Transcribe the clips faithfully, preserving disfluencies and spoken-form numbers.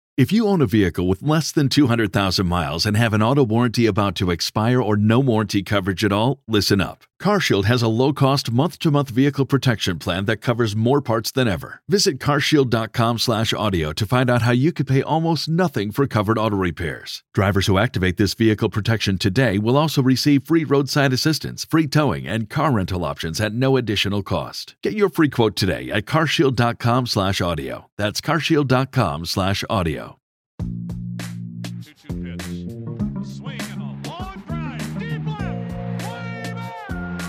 If you own a vehicle with less than two hundred thousand miles and have an auto warranty about to expire or no warranty coverage at all, listen up. CarShield has a low-cost month-to-month vehicle protection plan that covers more parts than ever. Visit carshield.com slash audio to find out how you could pay almost nothing for covered auto repairs. Drivers who activate this vehicle protection today will also receive free roadside assistance, free towing, and car rental options at no additional cost. Get your free quote today at carshield.com slash audio. That's carshield.com slash audio. two two pitch. A swing and a long drive. Deep left. Way back.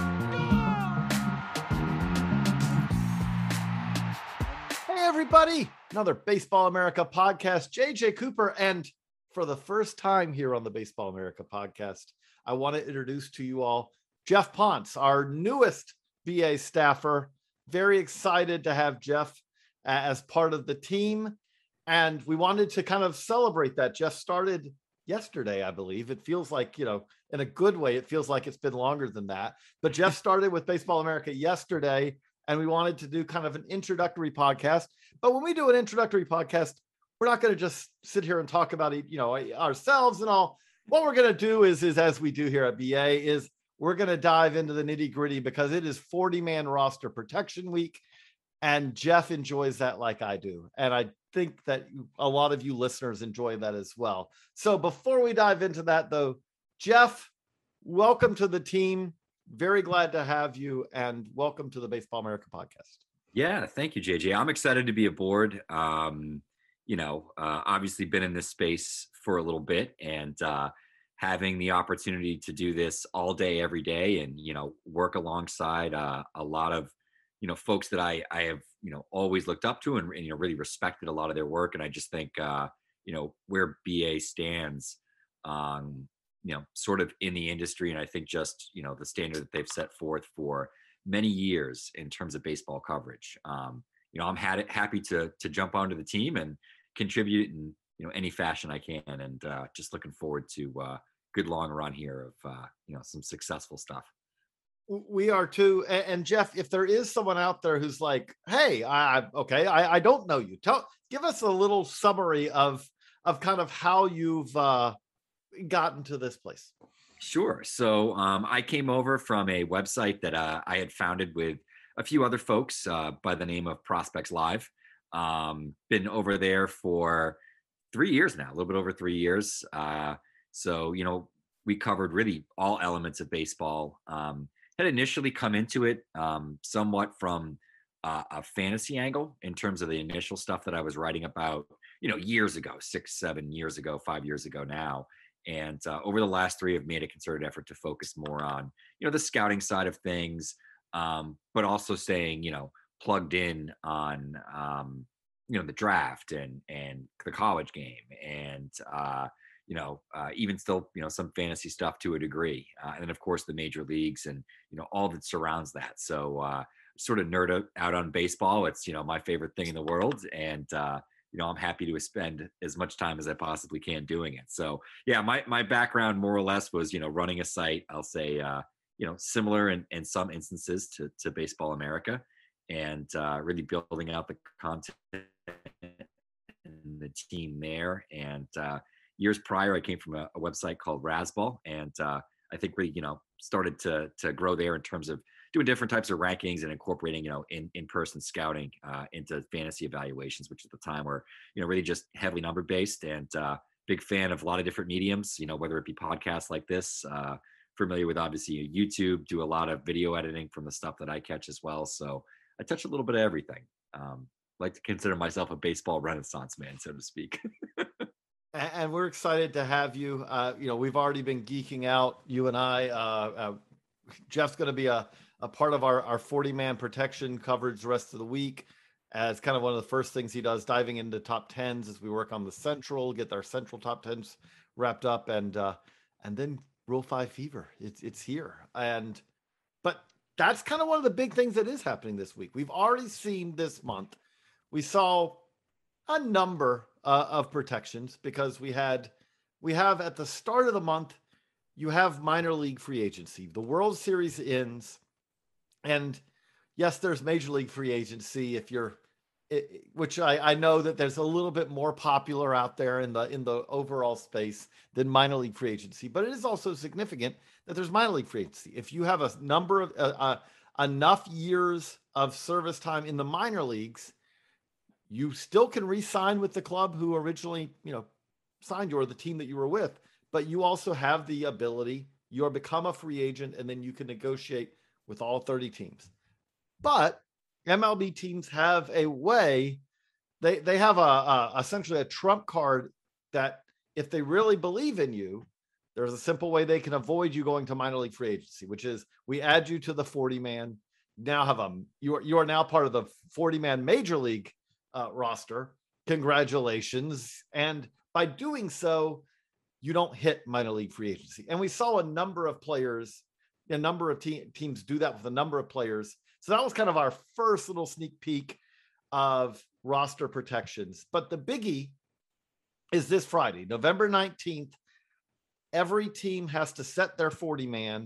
Gone. Hey, everybody. Another Baseball America podcast. J J Cooper. And for the first time here on the Baseball America podcast, I want to introduce to you all Jeff Ponce, our newest B A staffer. Very excited to have Jeff uh, as part of the team. And we wanted to kind of celebrate that. Jeff started yesterday, I believe. It feels like, you know, in a good way, it feels like it's been longer than that. But Jeff started with Baseball America yesterday, and we wanted to do kind of an introductory podcast. But when we do an introductory podcast, we're not going to just sit here and talk about it, you know, ourselves and all. What we're going to do is, is as we do here at B A, is we're going to dive into the nitty gritty because it is forty man roster protection week. And Jeff enjoys that like I do. And I think that a lot of you listeners enjoy that as well. So before we dive into that, though, Jeff, welcome to the team. Very glad to have you, and welcome to the Baseball America podcast. Yeah, thank you, J J. I'm excited to be aboard. Um, you know, uh, obviously been in this space for a little bit, and uh, having the opportunity to do this all day, every day, and, you know, work alongside uh, a lot of, you know, folks that I, I have, you know, always looked up to and, and, you know, really respected a lot of their work. And I just think, uh, you know, where B A stands, um, you know, sort of in the industry. And I think just, you know, the standard that they've set forth for many years in terms of baseball coverage. Um, you know, I'm had, happy to, to jump onto the team and contribute in, you know, any fashion I can. And uh, just looking forward to a uh, good long run here of, uh, you know, some successful stuff. We are too. And, and Jeff, if there is someone out there who's like, hey, I, okay, I, I don't know you. Tell, give us a little summary of, of kind of how you've uh, gotten to this place. Sure. So um, I came over from a website that uh, I had founded with a few other folks uh, by the name of Prospects Live. Um, been over there for three years now, a little bit over three years. Uh, so, you know, we covered really all elements of baseball. Um, had initially come into it um, somewhat from uh, a fantasy angle in terms of the initial stuff that I was writing about, you know, years ago, six, seven years ago, five years ago now. And uh, over the last three, I've made a concerted effort to focus more on, you know, the scouting side of things, um, but also staying, you know, plugged in on, um, you know, the draft and, and the college game and, uh, you know, uh, even still, you know, some fantasy stuff to a degree. Uh, and then, of course, the major leagues and, you know, all that surrounds that. So uh, sort of nerd out, out on baseball. It's, you know, my favorite thing in the world. And, uh, you know, I'm happy to spend as much time as I possibly can doing it. So, yeah, my my background more or less was, you know, running a site, I'll say, uh, you know, similar in, in some instances to, to Baseball America, and uh, really building out the content and the team there. And, uh, years prior, I came from a, a website called Razzball, and uh, I think we, you know, started to to grow there in terms of doing different types of rankings and incorporating, you know, in in person scouting uh, into fantasy evaluations, which at the time were, you know, really just heavily number based. And uh, big fan of a lot of different mediums, you know, whether it be podcasts like this, uh, familiar with obviously YouTube, do a lot of video editing from the stuff that I catch as well. So I touch a little bit of everything. Um, like to consider myself a baseball renaissance man, so to speak. And we're excited to have you. Uh, you know, we've already been geeking out, you and I. Uh, uh, Jeff's going to be a, a part of our, our forty man protection coverage the rest of the week. As kind of one of the first things he does, diving into top tens as we work on the central, get our central top tens wrapped up, and uh, and then Rule Five fever. It's it's here, and but that's kind of one of the big things that is happening this week. We've already seen this month. We saw a number uh, of protections because we had we have at the start of the month, you have minor league free agency. The World Series ends, and yes, there's major league free agency if you're it, which I, I know that there's a little bit more popular out there in the in the overall space than minor league free agency, but it is also significant that there's minor league free agency. If you have a number of uh, uh, enough years of service time in the minor leagues, you still can re-sign with the club who originally, you know, signed you or the team that you were with, but you also have the ability, you're become a free agent, and then you can negotiate with all thirty teams. But M L B teams have a way, they they have a, a essentially a trump card that if they really believe in you, there's a simple way they can avoid you going to minor league free agency, which is we add you to the forty man. Now have a you are you are now part of the forty man major league uh, roster. Congratulations. And by doing so, you don't hit minor league free agency. And we saw a number of players, a number of te- teams do that with a number of players. So that was kind of our first little sneak peek of roster protections. But the biggie is this Friday, November nineteenth. Every team has to set their forty man,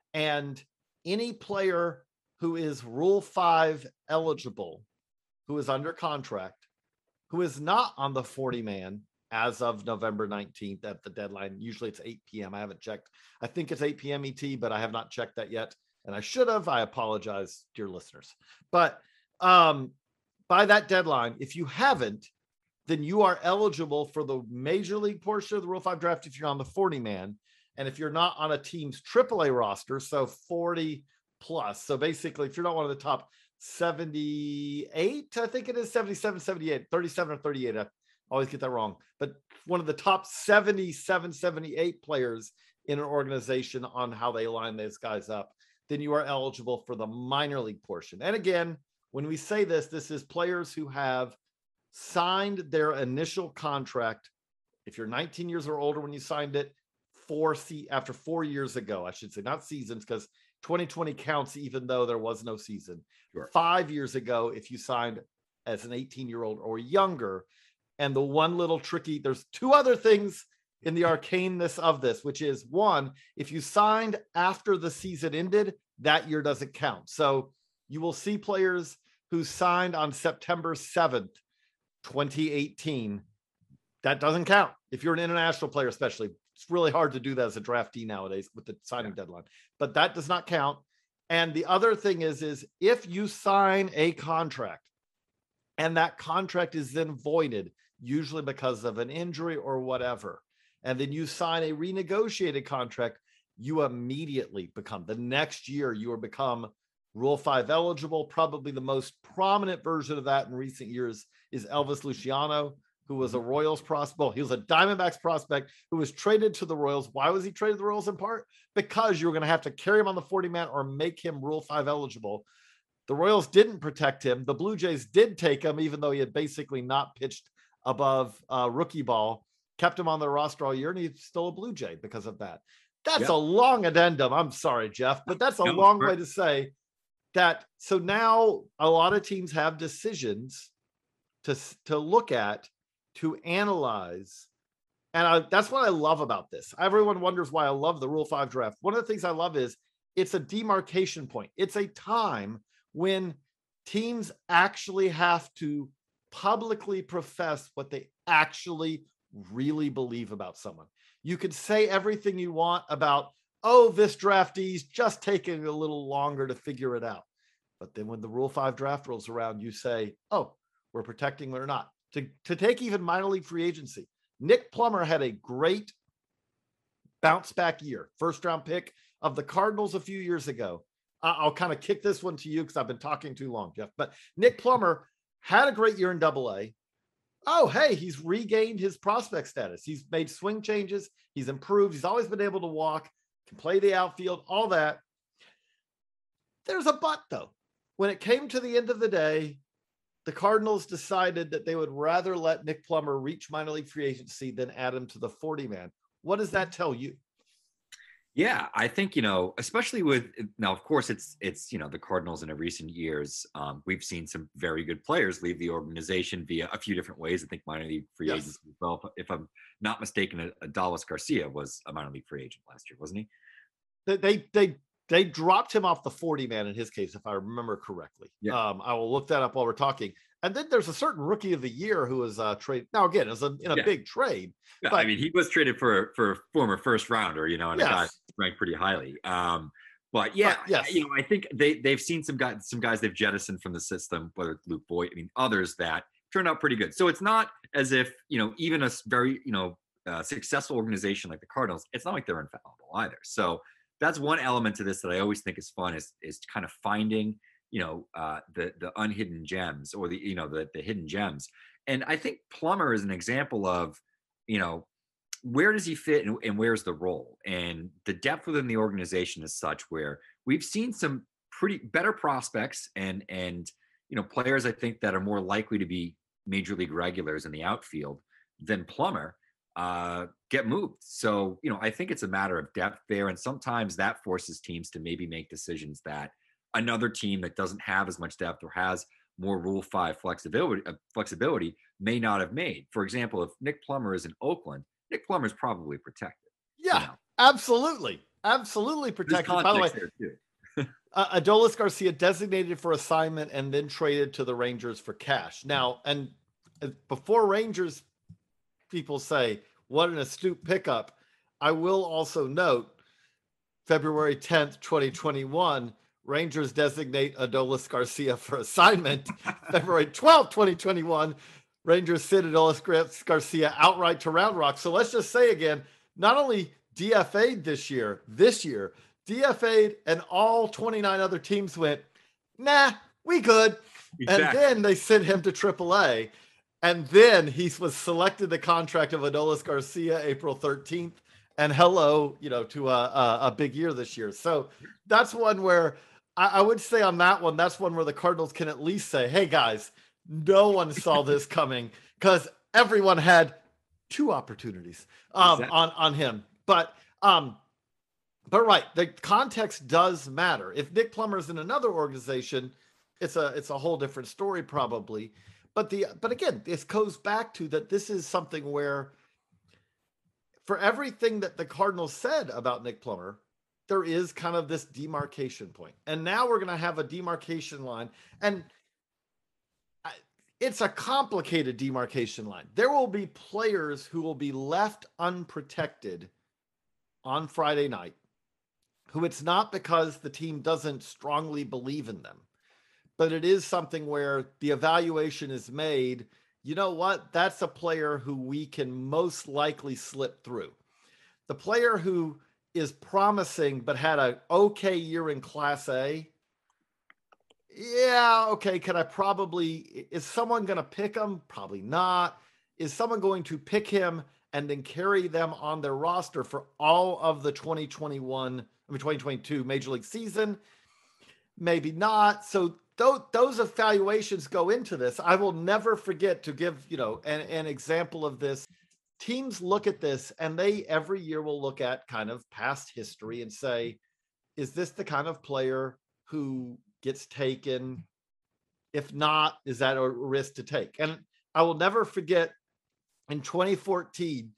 and any player who is Rule five eligible, who is under contract, who is not on the forty man as of November nineteenth at the deadline. Usually it's eight p.m. I haven't checked. I think it's eight p.m. E T, but I have not checked that yet. And I should have. I apologize, dear listeners. But um, by that deadline, if you haven't, then you are eligible for the major league portion of the Rule five draft if you're on the forty man. And if you're not on a team's triple A roster, so forty plus. So basically, if you're not one of the top seventy-eight, I think it is seventy-seven, seventy-eight, thirty-seven or thirty-eight. I always get that wrong. But one of the top seventy-seven, seventy-eight players in an organization on how they line those guys up, then you are eligible for the minor league portion. And again, when we say this, this is players who have signed their initial contract. If you're nineteen years or older when you signed it, four se- after four years ago, I should say, not seasons, because twenty twenty counts even though there was no season. Sure. Five years ago, if you signed as an eighteen-year-old or younger. And the one little tricky, there's two other things in the arcaneness of this, which is one, if you signed after the season ended, that year doesn't count. So you will see players who signed on September seventh, twenty eighteen. That doesn't count. If you're an international player, especially, it's really hard to do that as a draftee nowadays with the signing yeah. deadline, but that does not count. And the other thing is, is if you sign a contract and that contract is then voided, usually because of an injury or whatever, and then you sign a renegotiated contract, you immediately become, the next year, you are become Rule five eligible. Probably the most prominent version of that in recent years is Elvis Luciano, who was a Royals prospect. Well, he was a Diamondbacks prospect who was traded to the Royals. Why was he traded to the Royals? In part because you were going to have to carry him on the forty man or make him Rule five eligible. The Royals didn't protect him. The Blue Jays did take him, even though he had basically not pitched above uh, rookie ball, kept him on their roster all year, and he's still a Blue Jay because of that. That's yep. a long addendum. I'm sorry, Jeff, but that's a no, long way to say that. So now a lot of teams have decisions to, to look at, to analyze. And I, that's what I love about this. Everyone wonders why I love the Rule five draft. One of the things I love is it's a demarcation point. It's a time when teams actually have to publicly profess what they actually really believe about someone. You could say everything you want about, oh, this draftee's just taking a little longer to figure it out. But then when the Rule five draft rolls around, you say, oh, we're protecting it or not. To, to take even minor league free agency, Nick Plummer had a great bounce back year. First round pick of the Cardinals a few years ago. Uh, I'll kind of kick this one to you because I've been talking too long, Jeff. But Nick Plummer had a great year in Double A. Oh, hey, he's regained his prospect status. He's made swing changes. He's improved. He's always been able to walk, can play the outfield, all that. There's a but, though. When it came to the end of the day, the Cardinals decided that they would rather let Nick Plummer reach minor league free agency than add him to the forty man. What does that tell you? Yeah, I think, you know, especially with now, of course, it's it's, you know, the Cardinals in recent years. Um, we've seen some very good players leave the organization via a few different ways. I think minor league free yes. agents as well. If I'm not mistaken, Adolis Garcia was a minor league free agent last year, wasn't he? They they they, they dropped him off the forty man in his case, if I remember correctly. Yeah. Um, I will look that up while we're talking. And then there's a certain rookie of the year who was uh, traded. Now, again, it was a, in a Yeah. big trade. Yeah, But I mean, he was traded for for a former first rounder, you know, and a guy yes, ranked pretty highly. Um, but yeah, But yes. you know, I think they they've seen some guys some guys they've jettisoned from the system, whether it's Luke Boyd, I mean, others that turned out pretty good. So it's not as if, you know, even a s- very, you know, uh, successful organization like the Cardinals, it's not like they're infallible either. So that's one element to this that I always think is fun is is kind of finding, you know, uh, the the unhidden gems or the, you know, the the hidden gems. And I think Plummer is an example of, you know, where does he fit and, and where's the role? And the depth within the organization is such where we've seen some pretty better prospects and and you know, players I think that are more likely to be major league regulars in the outfield than Plummer uh get moved. So, you know, I think it's a matter of depth there. And sometimes that forces teams to maybe make decisions that another team that doesn't have as much depth or has more Rule Five flexibility uh, flexibility may not have made. For example, if Nick Plummer is in Oakland, Nick Plummer is probably protected. You yeah, know, absolutely. Absolutely there's protected. By the way, context there too. uh, Adolis Garcia designated for assignment and then traded to the Rangers for cash. Now, and uh, before Rangers people say, what an astute pickup, I will also note February tenth, twenty twenty-one, Rangers designate Adolis Garcia for assignment. February twelfth, twenty twenty-one, Rangers send Adolis Garcia outright to Round Rock. So let's just say again, not only D F A'd this year, this year, D F A'd and all twenty-nine other teams went, nah, we good. Exactly. And then they sent him to triple A. And then he was selected the contract of Adolis Garcia April thirteenth. And hello, you know, to a, a, a big year this year. So that's one where I, I would say on that one, that's one where the Cardinals can at least say, hey, guys, no one saw this coming because everyone had two opportunities um, Exactly. on, on him. But um, but right, the context does matter. If Nick Plummer's in another organization, it's a it's a whole different story probably. But the but again, this goes back to that this is something where for everything that the Cardinals said about Nick Plummer, there is kind of this demarcation point. And now we're going to have a demarcation line. And I, it's a complicated demarcation line. There will be players who will be left unprotected on Friday night, who it's not because the team doesn't strongly believe in them, but it is something where the evaluation is made. You know what? That's a player who we can most likely slip through. The player who is promising but had an okay year in Class A, yeah, okay, can I probably, is someone going to pick him? Probably not. Is someone going to pick him and then carry them on their roster for all of the twenty twenty-one, I mean twenty twenty-two Major League season? Maybe not. So th- those evaluations go into this. I will never forget to give, you know, an, an example of this. Teams look at this and they every year will look at kind of past history and say, is this the kind of player who gets taken? If not, is that a risk to take? And I will never forget in twenty fourteen,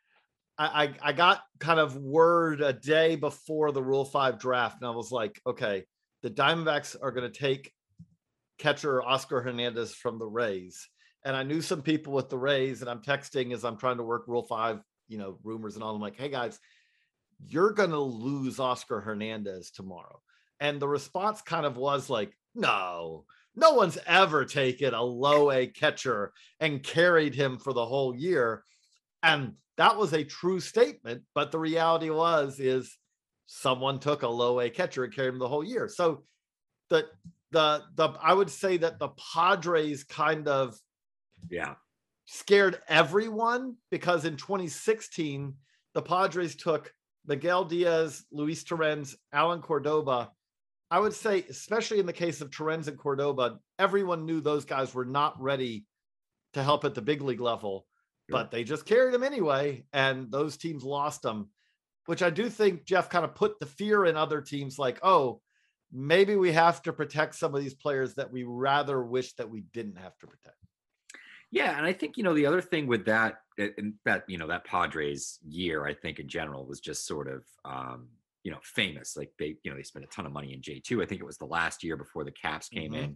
I, I, I got kind of word a day before the Rule five draft. And I was like, okay, the Diamondbacks are going to take catcher Oscar Hernandez from the Rays. And I knew some people with the Rays, and I'm texting as I'm trying to work Rule five, you know, rumors and all. I'm like, hey guys, you're going to lose Oscar Hernandez tomorrow. And the response kind of was like, no, no one's ever taken a low A catcher and carried him for the whole year. And that was a true statement. But the reality was, is someone took a low A catcher and carried him the whole year. So the, the, the, I would say that the Padres kind of Yeah. scared everyone because in twenty sixteen, the Padres took Miguel Diaz, Luis Torrens, Alan Cordoba. I would say, especially in the case of Torrens and Cordoba, everyone knew those guys were not ready to help at the big league level, Sure. but they just carried them anyway. And those teams lost them, which I do think Jeff kind of put the fear in other teams like, oh, maybe we have to protect some of these players that we rather wish that we didn't have to protect. Yeah, and I think, you know, the other thing with that, and that, you know, that Padres year, I think in general was just sort of, um, you know, famous. Like they, you know, they spent a ton of money in J two. I think it was the last year before the Caps came Mhm. in.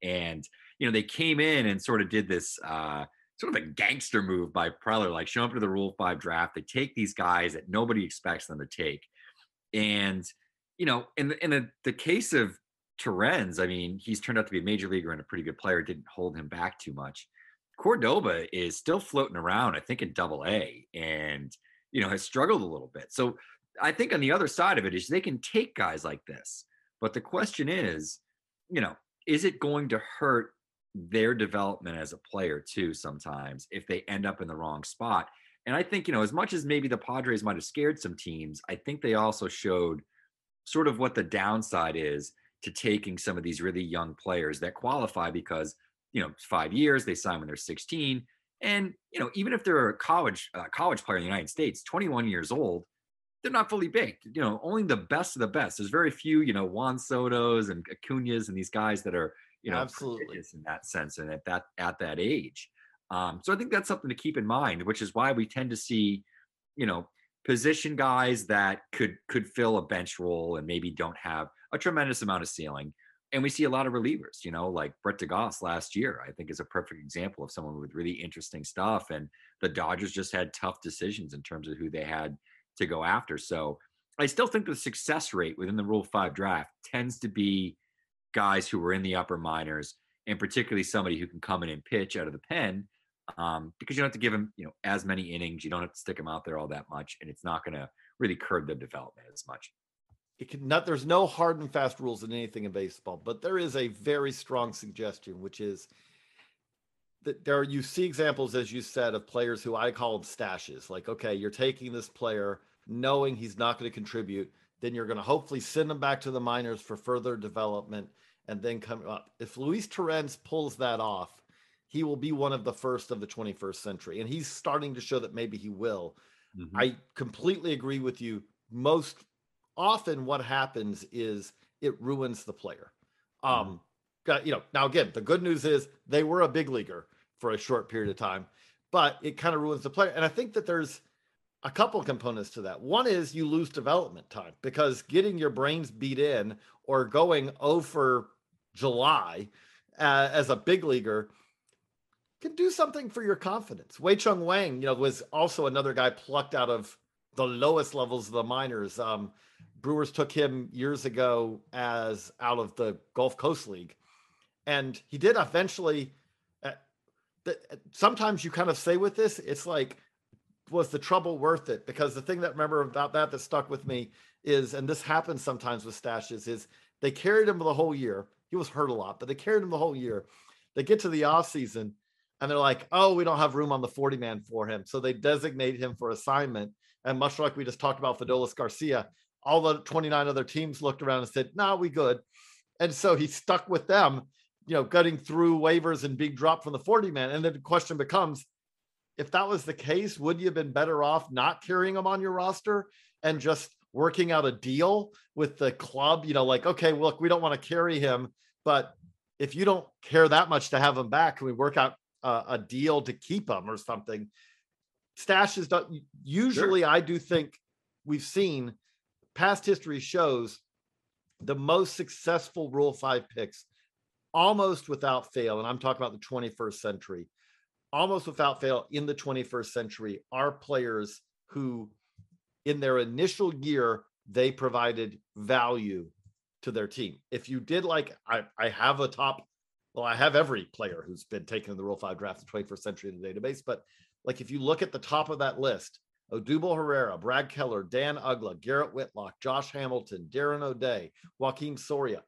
And, you know, they came in and sort of did this uh, sort of a gangster move by Preller, like show up to the Rule five draft. They take these guys that nobody expects them to take. And, you know, in the, in the, the case of Terens, I mean, he's turned out to be a major leaguer and a pretty good player. Didn't hold him back too much. Cordoba is still floating around, I think, in double A, and, you know, has struggled a little bit. So I think on the other side of it is they can take guys like this. But the question is, you know, is it going to hurt their development as a player too sometimes if they end up in the wrong spot? And I think, you know, as much as maybe the Padres might have scared some teams, I think they also showed sort of what the downside is to taking some of these really young players that qualify because, you know, five years, they sign when they're sixteen. And, you know, even if they're a college uh, college player in the United States, twenty-one years old, they're not fully baked. You know, only the best of the best. There's very few, you know, Juan Soto's and Acuñas and these guys that are, you know, absolutely in that sense and at that at that age. Um, so I think that's something to keep in mind, which is why we tend to see, you know, position guys that could could fill a bench role and maybe don't have a tremendous amount of ceiling. And we see a lot of relievers, you know, like Brett DeGoss last year, I think is a perfect example of someone with really interesting stuff. And the Dodgers just had tough decisions in terms of who they had to go after. So I still think the success rate within the Rule five draft tends to be guys who were in the upper minors, and particularly somebody who can come in and pitch out of the pen, um, because you don't have to give them, you know, as many innings. You don't have to stick them out there all that much, and it's not going to really curb their development as much. It can not, there's no hard and fast rules in anything in baseball, but there is a very strong suggestion, which is that there you see examples, as you said, of players who I call them stashes. Like, okay, you're taking this player knowing he's not going to contribute, then you're going to hopefully send him back to the minors for further development and then come up. If Luis Terens pulls that off, he will be one of the first of the twenty-first century, and he's starting to show that maybe he will. Mm-hmm. I completely agree with you. Most often what happens is it ruins the player. Um, mm-hmm. You know, now again, the good news is they were a big leaguer for a short period of time, but it kind of ruins the player. And I think that there's a couple of components to that. One is you lose development time because getting your brains beat in or going oh for July uh, as a big leaguer can do something for your confidence. Wei Chung Wang, you know, was also another guy plucked out of the lowest levels of the minors. Um, Brewers took him years ago as out of the Gulf Coast League. And he did eventually, uh, the, sometimes you kind of say with this, it's like, was the trouble worth it? Because the thing that remember about that that stuck with me is, and this happens sometimes with stashes, is they carried him the whole year. He was hurt a lot, but they carried him the whole year. They get to the off season and they're like, oh, we don't have room on the forty man for him. So they designate him for assignment. And much like we just talked about Fidelis Garcia, all the twenty-nine other teams looked around and said, no, nah, we good. And so he stuck with them, you know, gutting through waivers and being dropped from the forty man. And then the question becomes, if that was the case, would you have been better off not carrying him on your roster and just working out a deal with the club? You know, like, okay, look, we don't want to carry him, but if you don't care that much to have him back, can we work out uh, a deal to keep him or something? Stashes don't usually, sure. I do think we've seen past history shows the most successful Rule five picks almost without fail. And I'm talking about the twenty-first century. Almost without fail in the twenty-first century are players who in their initial year, they provided value to their team. If you did like, I, I have a top, well, I have every player who's been taken in the Rule five draft in the twenty-first century in the database, but like if you look at the top of that list, Odubel Herrera, Brad Keller, Dan Uggla, Garrett Whitlock, Josh Hamilton, Darren O'Day, Joaquin Soria.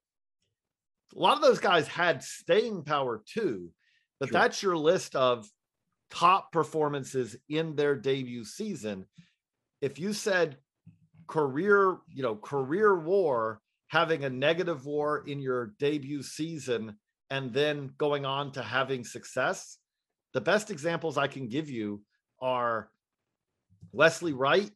A lot of those guys had staying power too, but sure. That's your list of top performances in their debut season. If you said career, you know, career WAR, having a negative WAR in your debut season, and then going on to having success, the best examples I can give you are Wesley Wright,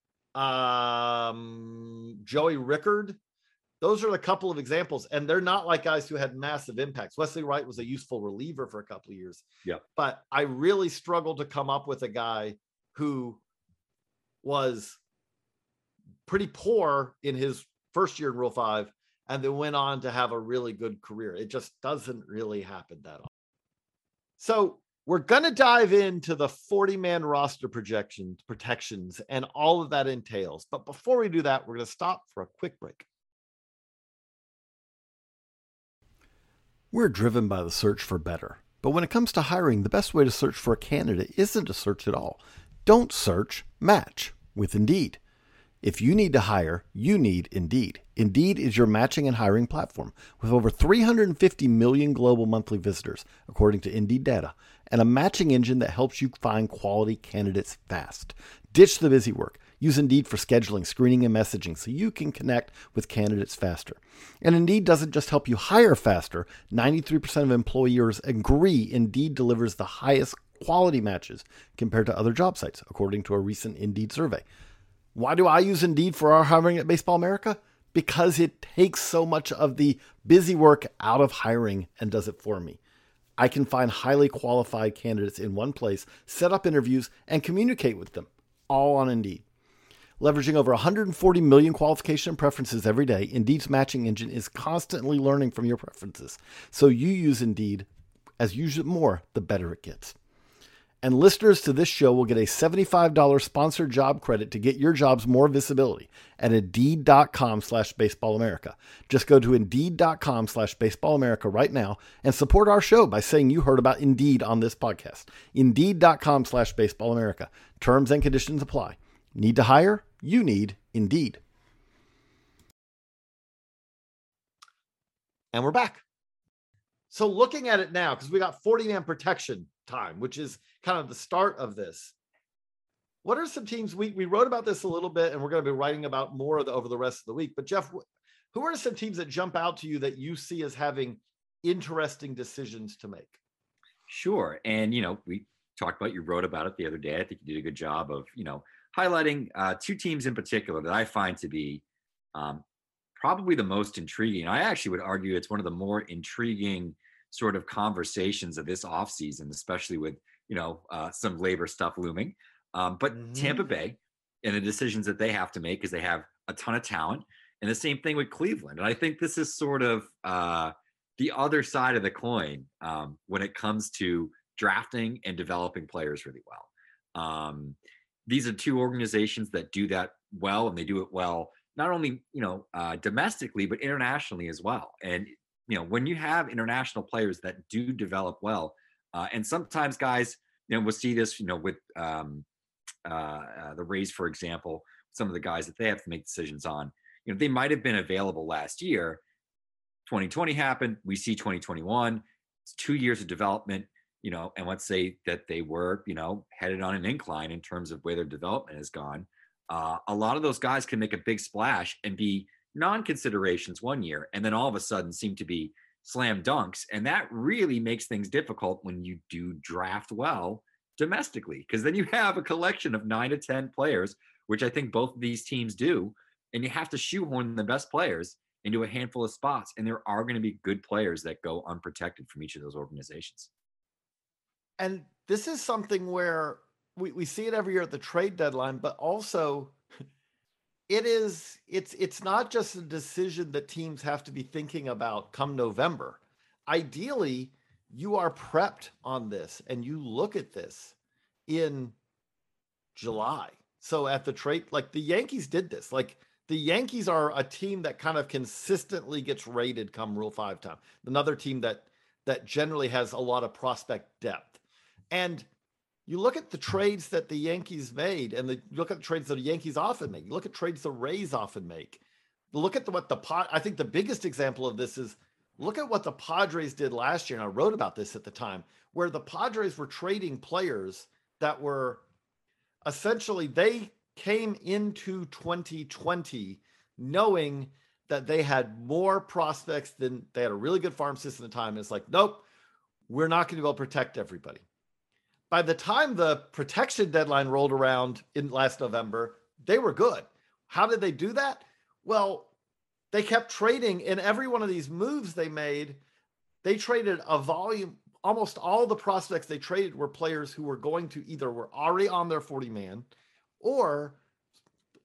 um, Joey Rickard. Those are a couple of examples, and they're not like guys who had massive impacts. Wesley Wright was a useful reliever for a couple of years. Yeah. But I really struggled to come up with a guy who was pretty poor in his first year in Rule five and then went on to have a really good career. It just doesn't really happen that often. So we're going to dive into the forty-man roster projections, protections, and all of that entails. But before we do that, we're going to stop for a quick break. We're driven by the search for better. But when it comes to hiring, the best way to search for a candidate isn't to search at all. Don't search, match with Indeed. If you need to hire, you need Indeed. Indeed is your matching and hiring platform with over three hundred fifty million global monthly visitors, according to Indeed data, and a matching engine that helps you find quality candidates fast. Ditch the busy work. Use Indeed for scheduling, screening, and messaging so you can connect with candidates faster. And Indeed doesn't just help you hire faster. ninety-three percent of employers agree Indeed delivers the highest quality matches compared to other job sites, according to a recent Indeed survey. Why do I use Indeed for our hiring at Baseball America? Because it takes so much of the busy work out of hiring and does it for me. I can find highly qualified candidates in one place, set up interviews, and communicate with them, all on Indeed. Leveraging over one hundred forty million qualification preferences every day, Indeed's matching engine is constantly learning from your preferences. So you use Indeed. As you use it more, the better it gets. And listeners to this show will get a seventy-five dollars sponsored job credit to get your jobs more visibility at Indeed.com slash Baseball America. Just go to Indeed.com slash Baseball America right now and support our show by saying you heard about Indeed on this podcast. Indeed.com slash Baseball America. Terms and conditions apply. Need to hire? You need Indeed. And we're back. So looking at it now, because we got forty-man protection time, which is kind of the start of this. What are some teams, we, we wrote about this a little bit, and we're going to be writing about more of the, over the rest of the week. But Jeff, who are some teams that jump out to you that you see as having interesting decisions to make? Sure. And, you know, we talked about, you wrote about it the other day. I think you did a good job of, you know, highlighting uh, two teams in particular that I find to be um, probably the most intriguing. I actually would argue it's one of the more intriguing sort of conversations of this offseason, especially with, you know, uh, some labor stuff looming. Um, but mm-hmm. Tampa Bay and the decisions that they have to make, because they have a ton of talent, and the same thing with Cleveland. And I think this is sort of uh, the other side of the coin um, when it comes to drafting and developing players really well. Um, these are two organizations that do that well, and they do it well, not only, you know, uh, domestically, but internationally as well. And, you know, when you have international players that do develop well, uh, and sometimes guys, you know, we'll see this, you know, with um, uh, uh, the Rays, for example, some of the guys that they have to make decisions on, you know, they might have been available last year. twenty twenty happened. We see twenty twenty-one. It's two years of development, you know, and let's say that they were, you know, headed on an incline in terms of where their development has gone. Uh, a lot of those guys can make a big splash and be non-considerations one year, and then all of a sudden seem to be slam dunks. And that really makes things difficult when you do draft well domestically, because then you have a collection of nine to ten players, which I think both of these teams do, and you have to shoehorn the best players into a handful of spots. And there are going to be good players that go unprotected from each of those organizations. And this is something where we, we see it every year at the trade deadline, but also it is, it's, it's not just a decision that teams have to be thinking about come November. Ideally, you are prepped on this and you look at this in July. So at the trade, like the Yankees did this, like the Yankees are a team that kind of consistently gets rated come Rule five time. Another team that, that generally has a lot of prospect depth. And you look at the trades that the Yankees made, and the, you look at the trades that the Yankees often make. You look at trades the Rays often make. Look at the, what the pod. I think the biggest example of this is look at what the Padres did last year, and I wrote about this at the time, where the Padres were trading players that were essentially, they came into twenty twenty knowing that they had more prospects than they had a really good farm system at the time. And it's like, nope, we're not going to be able to protect everybody. By the time the protection deadline rolled around in last November, they were good. How did they do that? Well, they kept trading. In every one of these moves they made, they traded a volume. Almost all the prospects they traded were players who were going to either were already on their forty man, or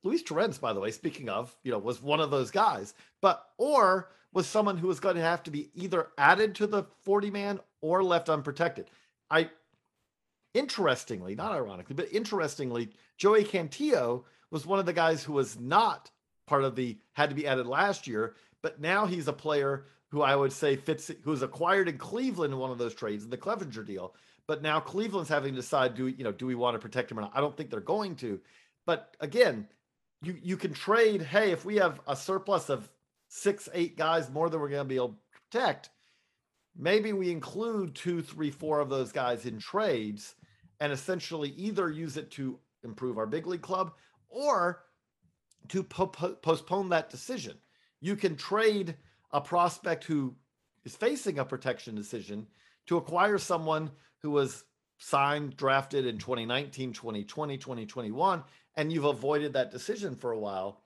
Luis Torrens, by the way, speaking of, you know, was one of those guys, but or was someone who was going to have to be either added to the forty man or left unprotected. I interestingly, not ironically, but interestingly, Joey Cantillo was one of the guys who was not part of the had to be added last year, but now he's a player who I would say fits, who was acquired in Cleveland in one of those trades in the Clevenger deal. But now Cleveland's having to decide, do we, you know, do we want to protect him or not? I don't think they're going to. But again, you you can trade, hey, if we have a surplus of six, eight guys more than we're going to be able to protect, maybe we include two, three, four of those guys in trades and essentially either use it to improve our big league club or to po- po- postpone that decision. You can trade a prospect who is facing a protection decision to acquire someone who was signed, drafted in twenty nineteen, twenty twenty, twenty twenty-one, and you've avoided that decision for a while.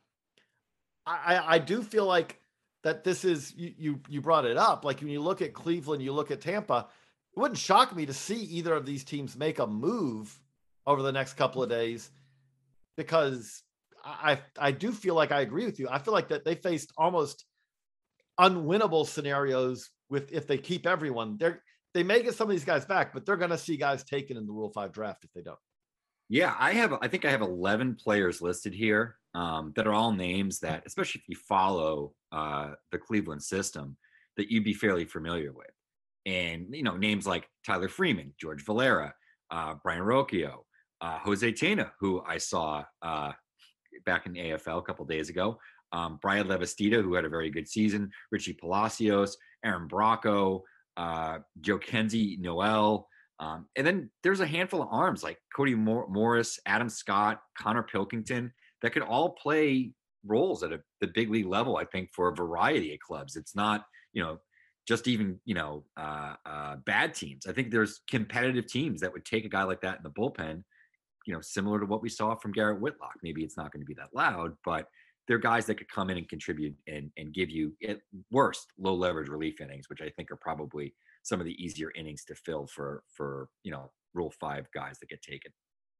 I, I, I do feel like that this is, you, you, you brought it up. Like when you look at Cleveland, you look at Tampa, it wouldn't shock me to see either of these teams make a move over the next couple of days, because I, I do feel like I agree with you. I feel like that they faced almost unwinnable scenarios with, if they keep everyone, they're, they may get some of these guys back, but they're going to see guys taken in the Rule five draft if they don't. Yeah, I have, I think I have eleven players listed here um, that are all names that, especially if you follow uh, the Cleveland system, that you'd be fairly familiar with. And, you know, names like Tyler Freeman, George Valera, uh, Brian Rocchio, uh, Jose Tena, who I saw uh, back in the A F L a couple of days ago, um, Brian Levestida, who had a very good season, Richie Palacios, Aaron Bracco, uh, Joe Kenzie Noel. Um, and then there's a handful of arms like Cody Mor- Morris, Adam Scott, Connor Pilkington that could all play roles at a, the big league level, I think, for a variety of clubs. It's not, you know, just even, you know, uh, uh, bad teams. I think there's competitive teams that would take a guy like that in the bullpen, you know, similar to what we saw from Garrett Whitlock. Maybe it's not going to be that loud, but they're guys that could come in and contribute and, and give you, at worst, low leverage relief innings, which I think are probably some of the easier innings to fill for, for, you know, Rule five guys that get taken.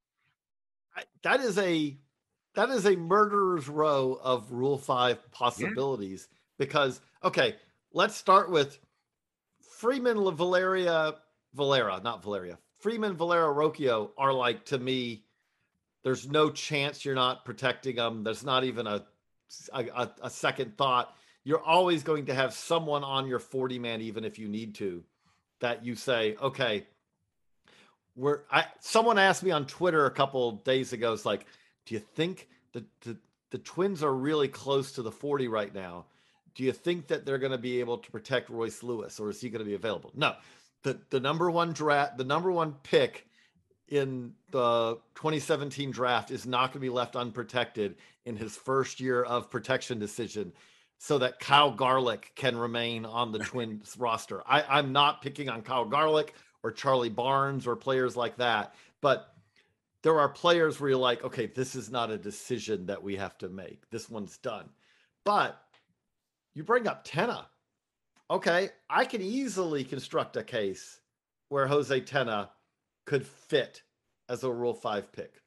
I, that is a, that is a murderer's row of Rule five possibilities, yeah. Because, okay, let's start with Freeman, Valeria, Valera, not Valeria. Freeman, Valera, Rocchio are like, to me, there's no chance you're not protecting them. There's not even a, a, a second thought. You're always going to have someone on your forty man, even if you need to, that you say, okay, we're, I, someone asked me on Twitter a couple days ago, it's like, do you think the, the, the Twins are really close to the forty right now? Do you think that they're going to be able to protect Royce Lewis, or is he going to be available? No, the, the number one draft, the number one pick in the twenty seventeen draft is not going to be left unprotected in his first year of protection decision, so that Kyle Garlick can remain on the Twins roster. I, I'm not picking on Kyle Garlick or Charlie Barnes or players like that, but there are players where you're like, okay, this is not a decision that we have to make. This one's done. But you bring up Tena. Okay, I can easily construct a case where Jose Tena could fit as a Rule five pick.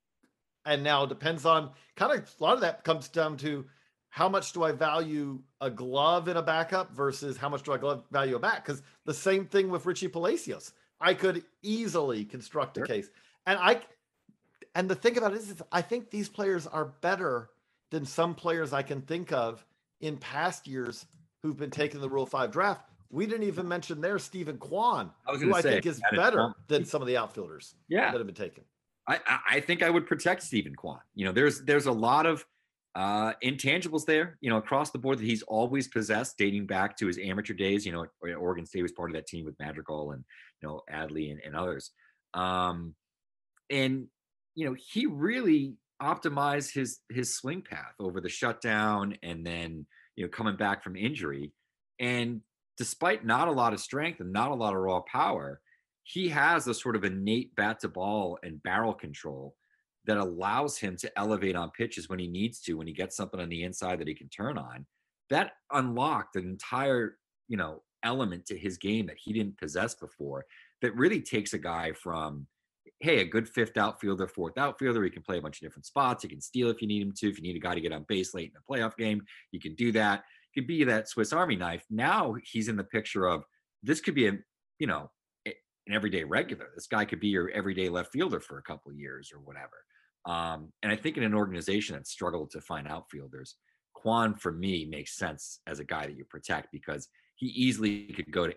And now it depends on, kind of, a lot of that comes down to how much do I value a glove in a backup versus how much do I glove value a bat? Because the same thing with Richie Palacios. I could easily construct a sure. case. And I, and the thing about it is, is I think these players are better than some players I can think of in past years who've been taking the Rule five draft. We didn't even mention there Stephen Kwan, I was who I say, think is better than some of the outfielders yeah. that have been taken. I, I think I would protect Stephen Kwan. You know, there's there's a lot of uh, intangibles there, you know, across the board that he's always possessed, dating back to his amateur days. You know, Oregon State was part of that team with Madrigal and, you know, Adley and, and others. Um, and, you know, he really optimized his his swing path over the shutdown and then, you know, coming back from injury. And despite not a lot of strength and not a lot of raw power, he has a sort of innate bat to ball and barrel control that allows him to elevate on pitches when he needs to, when he gets something on the inside that he can turn on. That unlocked an entire, you know, element to his game that he didn't possess before, that really takes a guy from hey, a good fifth outfielder, fourth outfielder, he can play a bunch of different spots. He can steal if you need him to. If you need a guy to get on base late in the playoff game, you can do that. He could be that Swiss Army knife. Now he's in the picture of this could be a, you know, an everyday regular. This guy could be your everyday left fielder for a couple of years or whatever. Um, and I think in an organization that struggled to find outfielders, Kwan for me makes sense as a guy that you protect because he easily could go to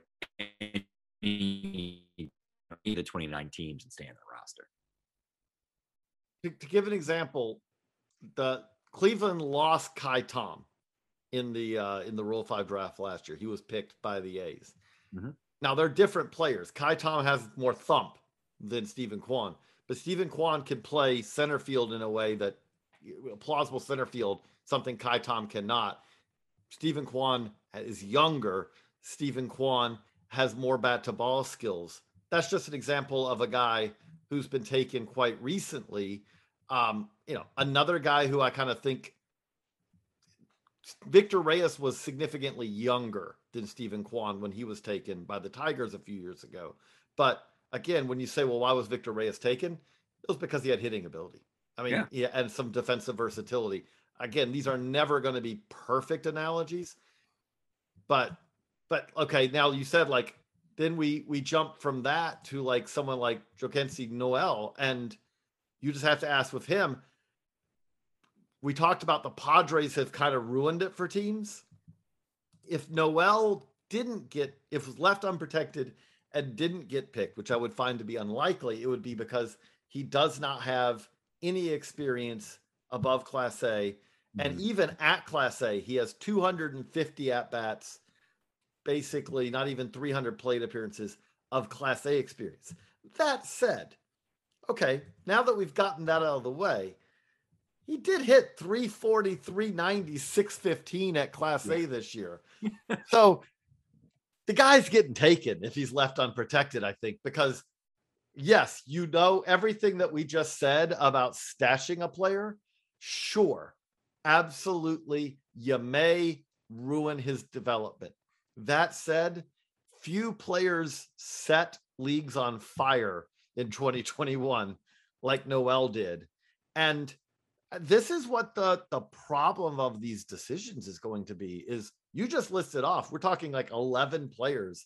any of the twenty-nine teams and stay on the roster. To, to give an example, the Cleveland lost Kai Tom in the uh, in the Rule Five draft last year. He was picked by the A's. Mm-hmm. Now they're different players. Kai Tom has more thump than Stephen Kwan, but Stephen Kwan can play center field in a way that plausible center field, something Kai Tom cannot. Stephen Kwan is younger. Stephen Kwan has more bat to ball skills. That's just an example of a guy who's been taken quite recently. Um, you know, another guy who I kind of think Victor Reyes was significantly younger than Stephen Kwan when he was taken by the Tigers a few years ago. But again, when you say, well, why was Victor Reyes taken? It was because he had hitting ability. I mean, yeah, yeah and some defensive versatility. Again, these are never going to be perfect analogies, but, but okay. Now you said like, then we, we jump from that to like someone like Joaquin Noel, and you just have to ask with him. We talked about the Padres have kind of ruined it for teams. If Noel didn't get, if was left unprotected and didn't get picked, which I would find to be unlikely, it would be because he does not have any experience above Class A. Mm-hmm. And even at Class A, he has two hundred fifty at-bats, basically not even three hundred plate appearances of Class A experience. That said, okay, now that we've gotten that out of the way, he did hit three forty, three ninety, six fifteen at Class A this year. So the guy's getting taken if he's left unprotected, I think, because yes, you know, everything that we just said about stashing a player, sure, absolutely, you may ruin his development. That said, few players set leagues on fire in twenty twenty-one like Noel did. And this is what the, the problem of these decisions is going to be, is you just listed off. We're talking like eleven players.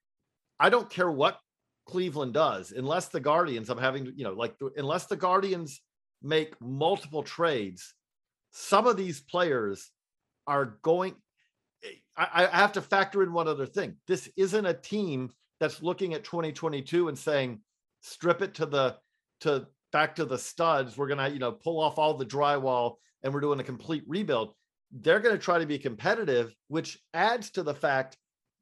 I don't care what Cleveland does, unless the Guardians, I'm having to, you know, like unless the Guardians make multiple trades, some of these players are going, I, I have to factor in one other thing. This isn't a team that's looking at twenty twenty-two and saying, strip it to the, to back to the studs. We're going to, you know, pull off all the drywall and we're doing a complete rebuild. They're going to try to be competitive, which adds to the fact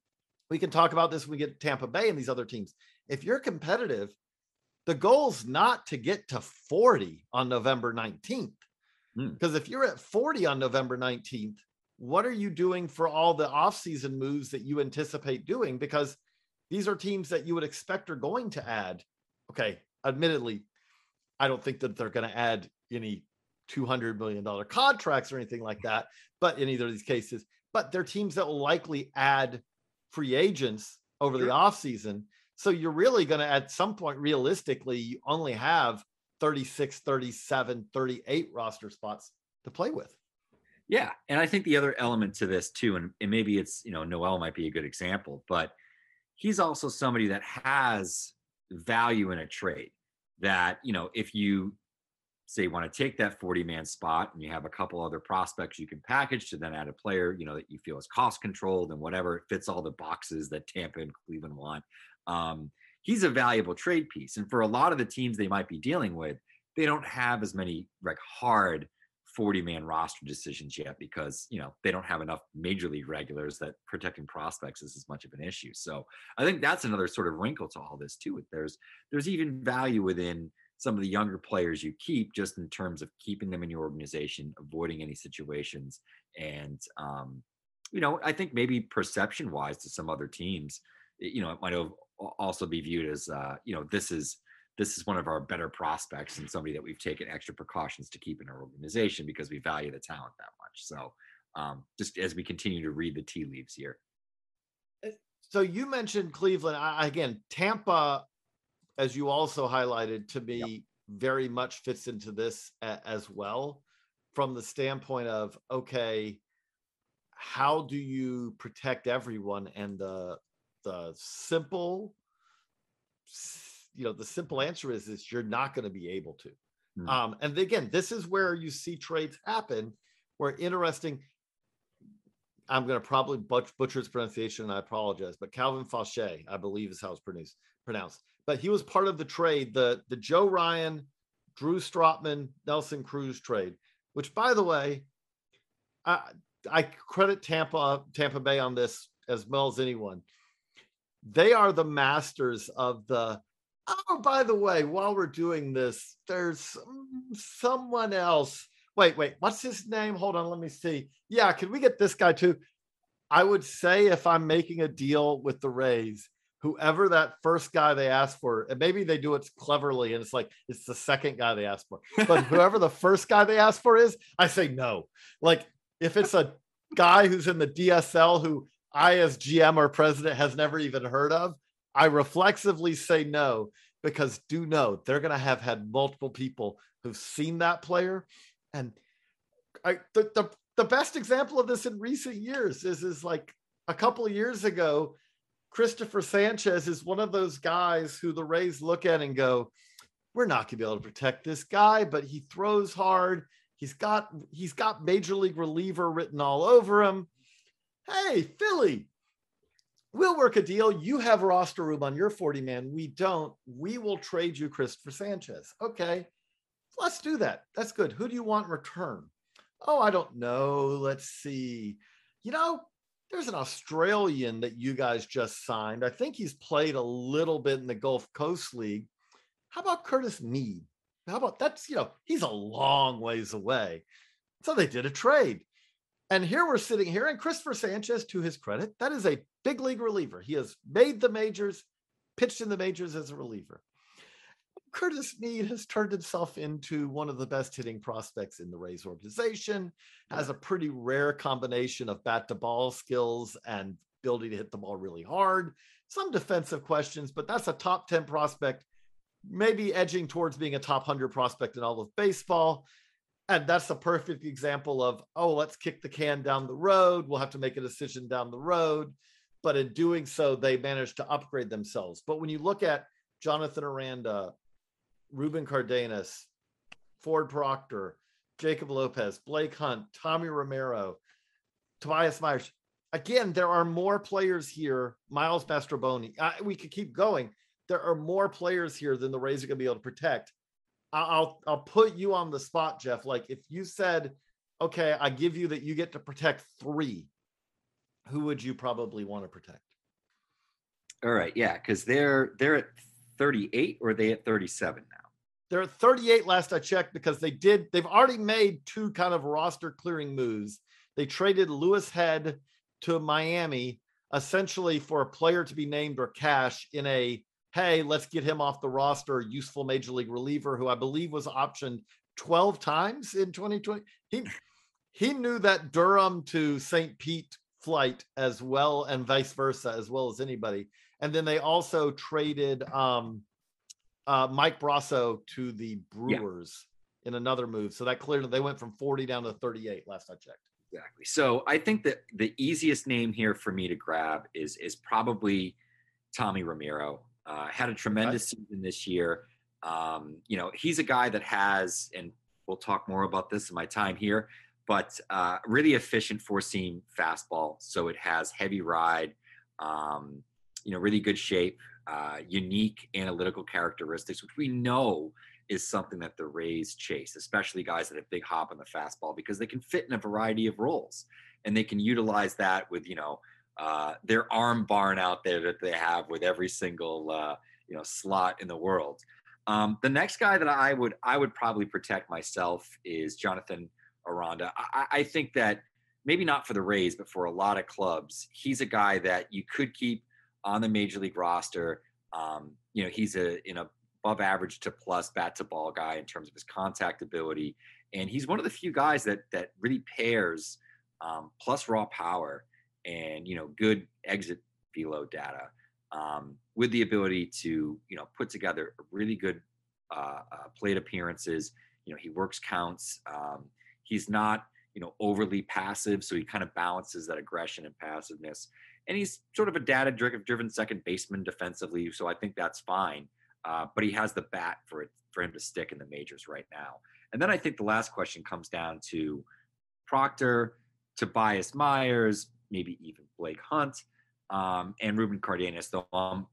we can talk about this when we get to Tampa Bay and these other teams. If you're competitive, the goal's not to get to forty on November nineteenth. Because mm. if you're at forty on November nineteenth, what are you doing for all the offseason moves that you anticipate doing? Because these are teams that you would expect are going to add. Okay, admittedly, I don't think that they're going to add any two hundred million dollars contracts or anything like that, but in either of these cases, but they're teams that will likely add free agents over sure. the offseason. So you're really going to, at some point, realistically, you only have thirty-six, thirty-seven, thirty-eight roster spots to play with. Yeah. And I think the other element to this too, and, and maybe it's, you know, Noel might be a good example, but he's also somebody that has value in a trade that, you know, if you say want to take that forty man spot and you have a couple other prospects you can package to then add a player, you know, that you feel is cost controlled and whatever, it fits all the boxes that Tampa and Cleveland want. Um, he's a valuable trade piece. And for a lot of the teams they might be dealing with, they don't have as many like hard forty man roster decisions yet because, you know, they don't have enough major league regulars that protecting prospects is as much of an issue. So I think that's another sort of wrinkle to all this too. There's, there's even value within some of the younger players you keep just in terms of keeping them in your organization, avoiding any situations. And, um, you know, I think maybe perception wise to some other teams, you know, it might have also be viewed as, uh, you know, this is, this is one of our better prospects and somebody that we've taken extra precautions to keep in our organization because we value the talent that much. So um, just as we continue to read the tea leaves here. So you mentioned Cleveland. I, again, Tampa, as you also highlighted, to me, Yep. very much fits into this a- as well, from the standpoint of, okay, how do you protect everyone? And the the simple, you know, the simple answer is is you're not going to be able to. Hmm. Um, and again, this is where you see trades happen, where interesting. I'm going to probably butch, butcher his pronunciation, and I apologize, but Calvin Fauché, I believe is how it's pronounced. Pronounced. But he was part of the trade, the the Joe Ryan, Drew Strotman, Nelson Cruz trade. Which, by the way, I I credit Tampa Tampa Bay on this as well as anyone. They are the masters of the. Oh, by the way, while we're doing this, there's someone else. Wait, wait, what's his name? Hold on, let me see. Yeah, can we get this guy too? I would say if I'm making a deal with the Rays, whoever that first guy they asked for, and maybe they do it cleverly, and it's like it's the second guy they asked for, but whoever the first guy they asked for is, I say no. Like if it's a guy who's in the D S L who I, as G M or president, has never even heard of, I reflexively say no, because do know they're going to have had multiple people who've seen that player. And I, the, the, the best example of this in recent years is, is like a couple of years ago, Christopher Sanchez is one of those guys who the Rays look at and go, we're not going to be able to protect this guy, but he throws hard. He's got, he's got major league reliever written all over him. Hey, Philly, we'll work a deal. You have roster room on your forty man. We don't. We will trade you Christopher Sanchez. Okay, let's do that. That's good. Who do you want in return? Oh, I don't know. Let's see. You know, there's an Australian that you guys just signed. I think he's played a little bit in the Gulf Coast League. How about Curtis Mead? How about that's, you know, he's a long ways away. So they did a trade. And here we're sitting here, and Christopher Sanchez, to his credit, that is a big league reliever. He has made the majors, pitched in the majors as a reliever. Curtis Mead has turned himself into one of the best hitting prospects in the Rays organization, has a pretty rare combination of bat to ball skills and ability to hit the ball really hard, some defensive questions, but that's a top ten prospect, maybe edging towards being a top one hundred prospect in all of baseball. And that's a perfect example of, oh, let's kick the can down the road. We'll have to make a decision down the road. But in doing so, they managed to upgrade themselves. But when you look at Jonathan Aranda, Ruben Cardenas, Ford Proctor, Jacob Lopez, Blake Hunt, Tommy Romero, Tobias Myers, again, there are more players here. Miles Mastroboni, uh, we could keep going. There are more players here than the Rays are going to be able to protect. I'll I'll put you on the spot, Jeff. Like if you said, okay, I give you that you get to protect three, who would you probably want to protect? All right, yeah, because they're they're at thirty-eight, or are they at thirty-seven now? They're at thirty-eight last I checked, because they did they've already made two kind of roster clearing moves. They traded Lewis Head to Miami essentially for a player to be named or cash in a, hey, let's get him off the roster, useful major league reliever who I believe was optioned twelve times in twenty twenty. He he knew that Durham to Saint Pete flight as well, and vice versa, as well as anybody. And then they also traded um, uh, Mike Brasso to the Brewers yeah. in another move. So that clearly they went from forty down to thirty-eight last I checked. Exactly. So I think that the easiest name here for me to grab is is probably Tommy Romero. Uh, had a tremendous okay. season this year. Um, you know, he's a guy that has, and we'll talk more about this in my time here, but uh, really efficient four-seam fastball. So it has heavy ride, um, you know, really good shape, uh, unique analytical characteristics, which we know is something that the Rays chase, especially guys that have big hop on the fastball, because they can fit in a variety of roles, and they can utilize that with, you know, Uh, their arm barn out there that they have with every single uh, you know slot in the world. Um, the next guy that I would I would probably protect myself is Jonathan Aranda. I, I think that maybe not for the Rays, but for a lot of clubs, he's a guy that you could keep on the major league roster. Um, you know, he's a you know above average to plus bat to ball guy in terms of his contact ability, and he's one of the few guys that that really pairs um, plus raw power and, you know, good exit velo data um, with the ability to, you know, put together really good uh, uh, plate appearances. You know, he works counts. Um, he's not, you know, overly passive, so he kind of balances that aggression and passiveness. And he's sort of a data-driven second baseman defensively, so I think that's fine. Uh, but he has the bat for it for him to stick in the majors right now. And then I think the last question comes down to Proctor, Tobias Myers, maybe even Blake Hunt, um, and Ruben Cardenas. Though um,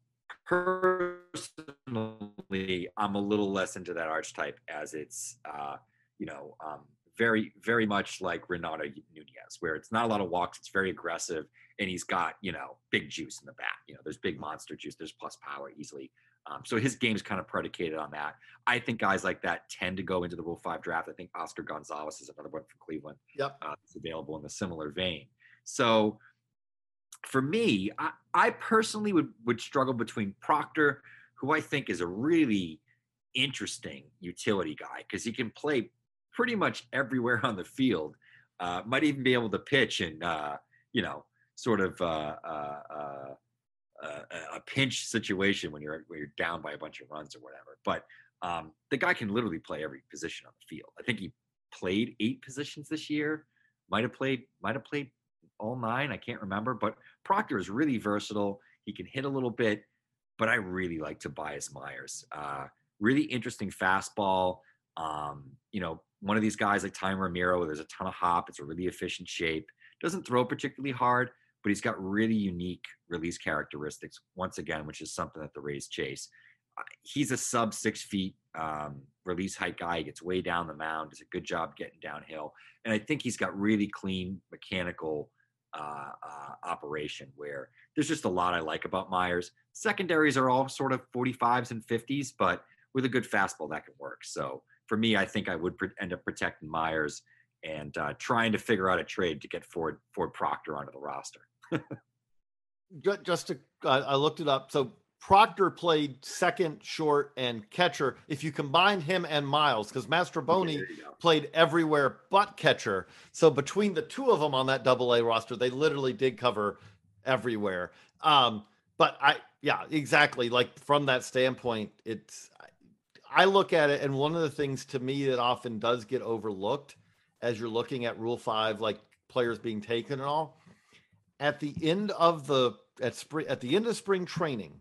personally, I'm a little less into that archetype, as it's uh, you know um, very very much like Renato Nunez, where it's not a lot of walks, it's very aggressive, and he's got, you know, big juice in the bat. You know, there's big monster juice, there's plus power easily. Um, so his game's kind of predicated on that. I think guys like that tend to go into the Rule five draft. I think Oscar Gonzalez is another one from Cleveland. Yep. Uh, it's available in a similar vein. So for me, I, I personally would, would struggle between Proctor, who I think is a really interesting utility guy because he can play pretty much everywhere on the field, uh, might even be able to pitch in, uh, you know, sort of uh, uh, uh, a, a pinch situation when you're when you're down by a bunch of runs or whatever. But um, the guy can literally play every position on the field. I think he played eight positions this year. Might have played might have played all nine. I can't remember. But Proctor is really versatile. He can hit a little bit. But I really like Tobias Myers. Uh, really interesting fastball. Um, you know, one of these guys like Ty Ramiro, there's a ton of hop. It's a really efficient shape. Doesn't throw particularly hard, but he's got really unique release characteristics, once again, which is something that the Rays chase. Uh, he's a sub six feet um, release height guy. He gets way down the mound, does a good job getting downhill. And I think he's got really clean mechanical uh, uh, operation where there's just a lot I like about Myers. Secondaries are all sort of forty-fives and fifties, but with a good fastball that can work. So for me, I think I would pre- end up protecting Myers and uh, trying to figure out a trade to get Ford, Ford Proctor onto the roster. Just to, uh, I looked it up. So Proctor played second, short, and catcher. If you combine him and Miles, because Mastrobuoni Okay, played everywhere but catcher. So between the two of them on that double A roster, they literally did cover everywhere. Um, but I, yeah, exactly. Like from that standpoint, it's, I look at it, and one of the things to me that often does get overlooked as you're looking at Rule Five, like players being taken and all, at the end of the at spring at the end of spring training,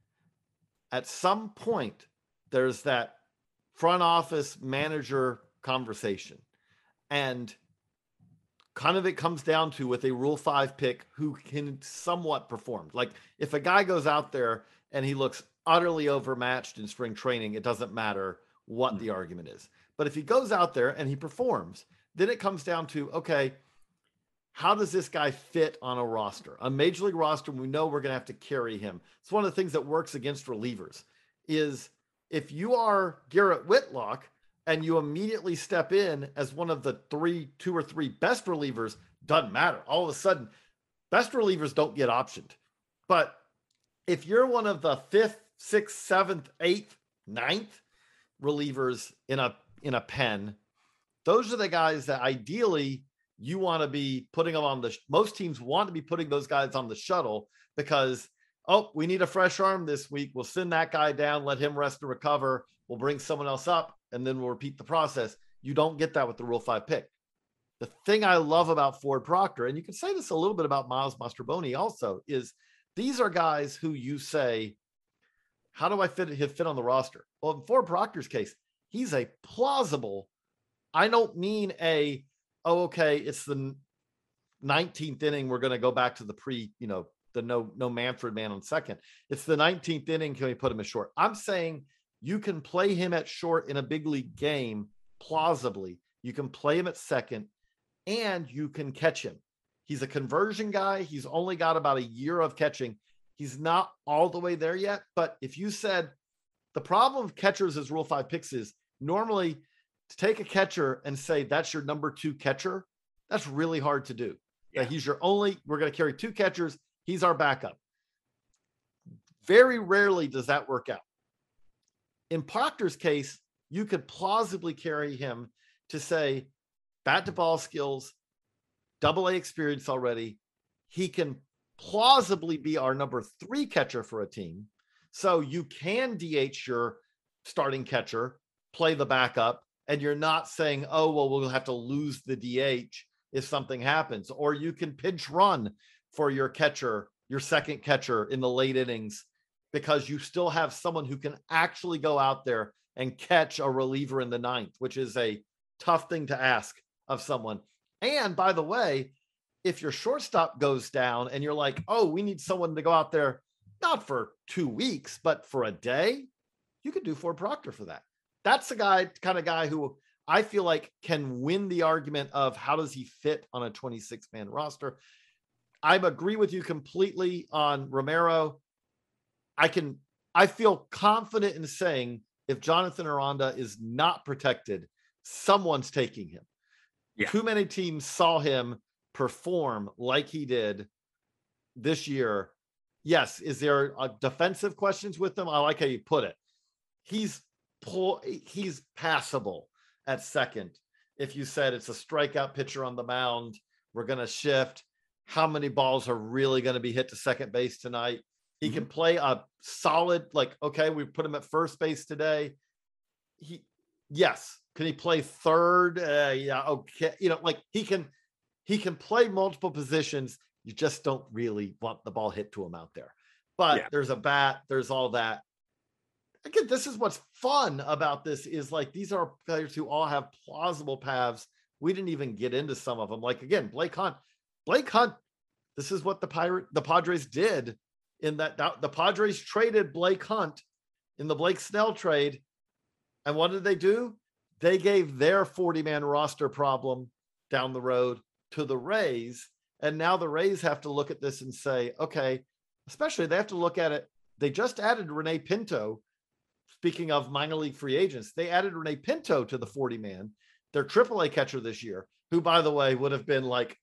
at some point there's that front office manager conversation, and kind of it comes down to, with a Rule Five pick, who can somewhat perform. Like if a guy goes out there and he looks utterly overmatched in spring training, it doesn't matter what mm-hmm. the argument is. But if he goes out there and he performs, then it comes down to, okay, how does this guy fit on a roster? A major league roster, we know we're going to have to carry him. It's one of the things that works against relievers is if you are Garrett Whitlock and you immediately step in as one of the three, two or three best relievers, doesn't matter. All of a sudden, best relievers don't get optioned. But if you're one of the fifth, sixth, seventh, eighth, ninth relievers in a in a pen, those are the guys that ideally you want to be putting them on the, most teams want to be putting those guys on the shuttle because, oh, we need a fresh arm this week. We'll send that guy down, let him rest and recover. We'll bring someone else up, and then we'll repeat the process. You don't get that with the Rule Five pick. The thing I love about Ford Proctor, and you can say this a little bit about Miles Mastrobuoni also, is these are guys who you say, how do I fit fit on the roster? Well, in Ford Proctor's case, he's a plausible, I don't mean a, oh, okay, it's the nineteenth inning, we're going to go back to the pre, you know, the no, no Manfred man on second. It's the nineteenth inning, can we put him at short? I'm saying you can play him at short in a big league game plausibly. You can play him at second, and you can catch him. He's a conversion guy. He's only got about a year of catching. He's not all the way there yet. But if you said the problem with catchers as Rule Five picks is normally to take a catcher and say that's your number two catcher, that's really hard to do. Yeah. That he's your only, we're going to carry two catchers. He's our backup. Very rarely does that work out. In Proctor's case, you could plausibly carry him to say bat to ball skills, double A experience already. He can plausibly be our number three catcher for a team. So you can D H your starting catcher, play the backup, and you're not saying, oh, well, we'll have to lose the D H if something happens. Or you can pinch run for your catcher, your second catcher in the late innings, because you still have someone who can actually go out there and catch a reliever in the ninth, which is a tough thing to ask of someone. And by the way, if your shortstop goes down and you're like, oh, we need someone to go out there, not for two weeks, but for a day, you could do Ford Proctor for that. That's the guy, kind of guy who I feel like can win the argument of how does he fit on a twenty-six man roster. I agree with you completely on Romero. I can, I feel confident in saying if Jonathan Aranda is not protected, someone's taking him. Yeah. Too many teams saw him perform like he did this year. Yes. Is there a defensive questions with him? I like how you put it. He's he's passable at second. If you said it's a strikeout pitcher on the mound, we're going to shift. How many balls are really going to be hit to second base tonight? He mm-hmm. can play a solid, like, okay, we put him at first base today. He, yes. Can he play third? Uh, yeah. Okay. You know, like he can, he can play multiple positions. You just don't really want the ball hit to him out there, but yeah. there's a bat, there's all that. Again, this is what's fun about this is like, these are players who all have plausible paths. We didn't even get into some of them. Like, again, Blake Hunt, Blake Hunt, this is what the Pirate, the Padres did in that, the Padres traded Blake Hunt in the Blake Snell trade. And what did they do? They gave their forty man roster problem down the road to the Rays. And now the Rays have to look at this and say, okay, especially they have to look at it. They just added Renee Pinto. Speaking of minor league free agents, they added Renee Pinto to the forty man, their triple A catcher this year, who, by the way, would have been like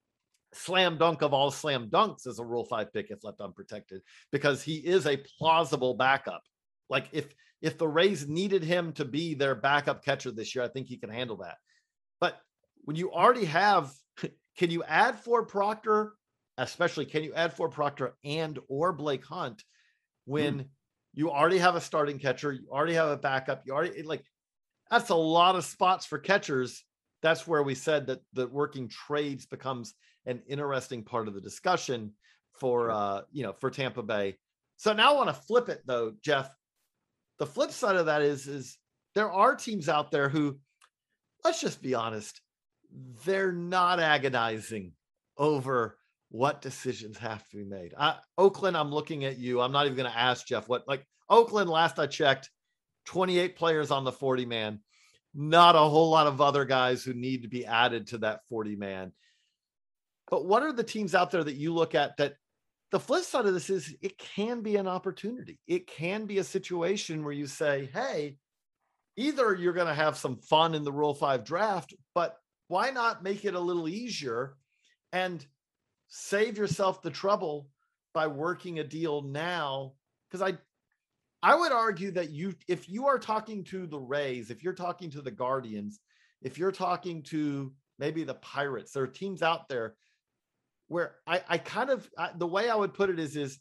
slam dunk of all slam dunks as a Rule five pick if left unprotected, because he is a plausible backup. Like if, if the Rays needed him to be their backup catcher this year, I think he can handle that. But when you already have, can you add Ford Proctor, especially can you add Ford Proctor and or Blake Hunt when hmm. you already have a starting catcher, you already have a backup, you already like, that's a lot of spots for catchers. That's where we said that the working trades becomes an interesting part of the discussion for, uh, you know, for Tampa Bay. So now I want to flip it though, Jeff. The flip side of that is, is there are teams out there who, let's just be honest, they're not agonizing over what decisions have to be made. I, Oakland, I'm looking at you. I'm not even going to ask Jeff what, like Oakland, last I checked, twenty-eight players on the forty man, not a whole lot of other guys who need to be added to that forty man. But what are the teams out there that you look at that the flip side of this is it can be an opportunity. It can be a situation where you say, hey, either you're going to have some fun in the Rule five draft, but why not make it a little easier and save yourself the trouble by working a deal now? Because I, I would argue that you, if you are talking to the Rays, if you're talking to the Guardians, if you're talking to maybe the Pirates, there are teams out there where I, I kind of, I, the way I would put it is, is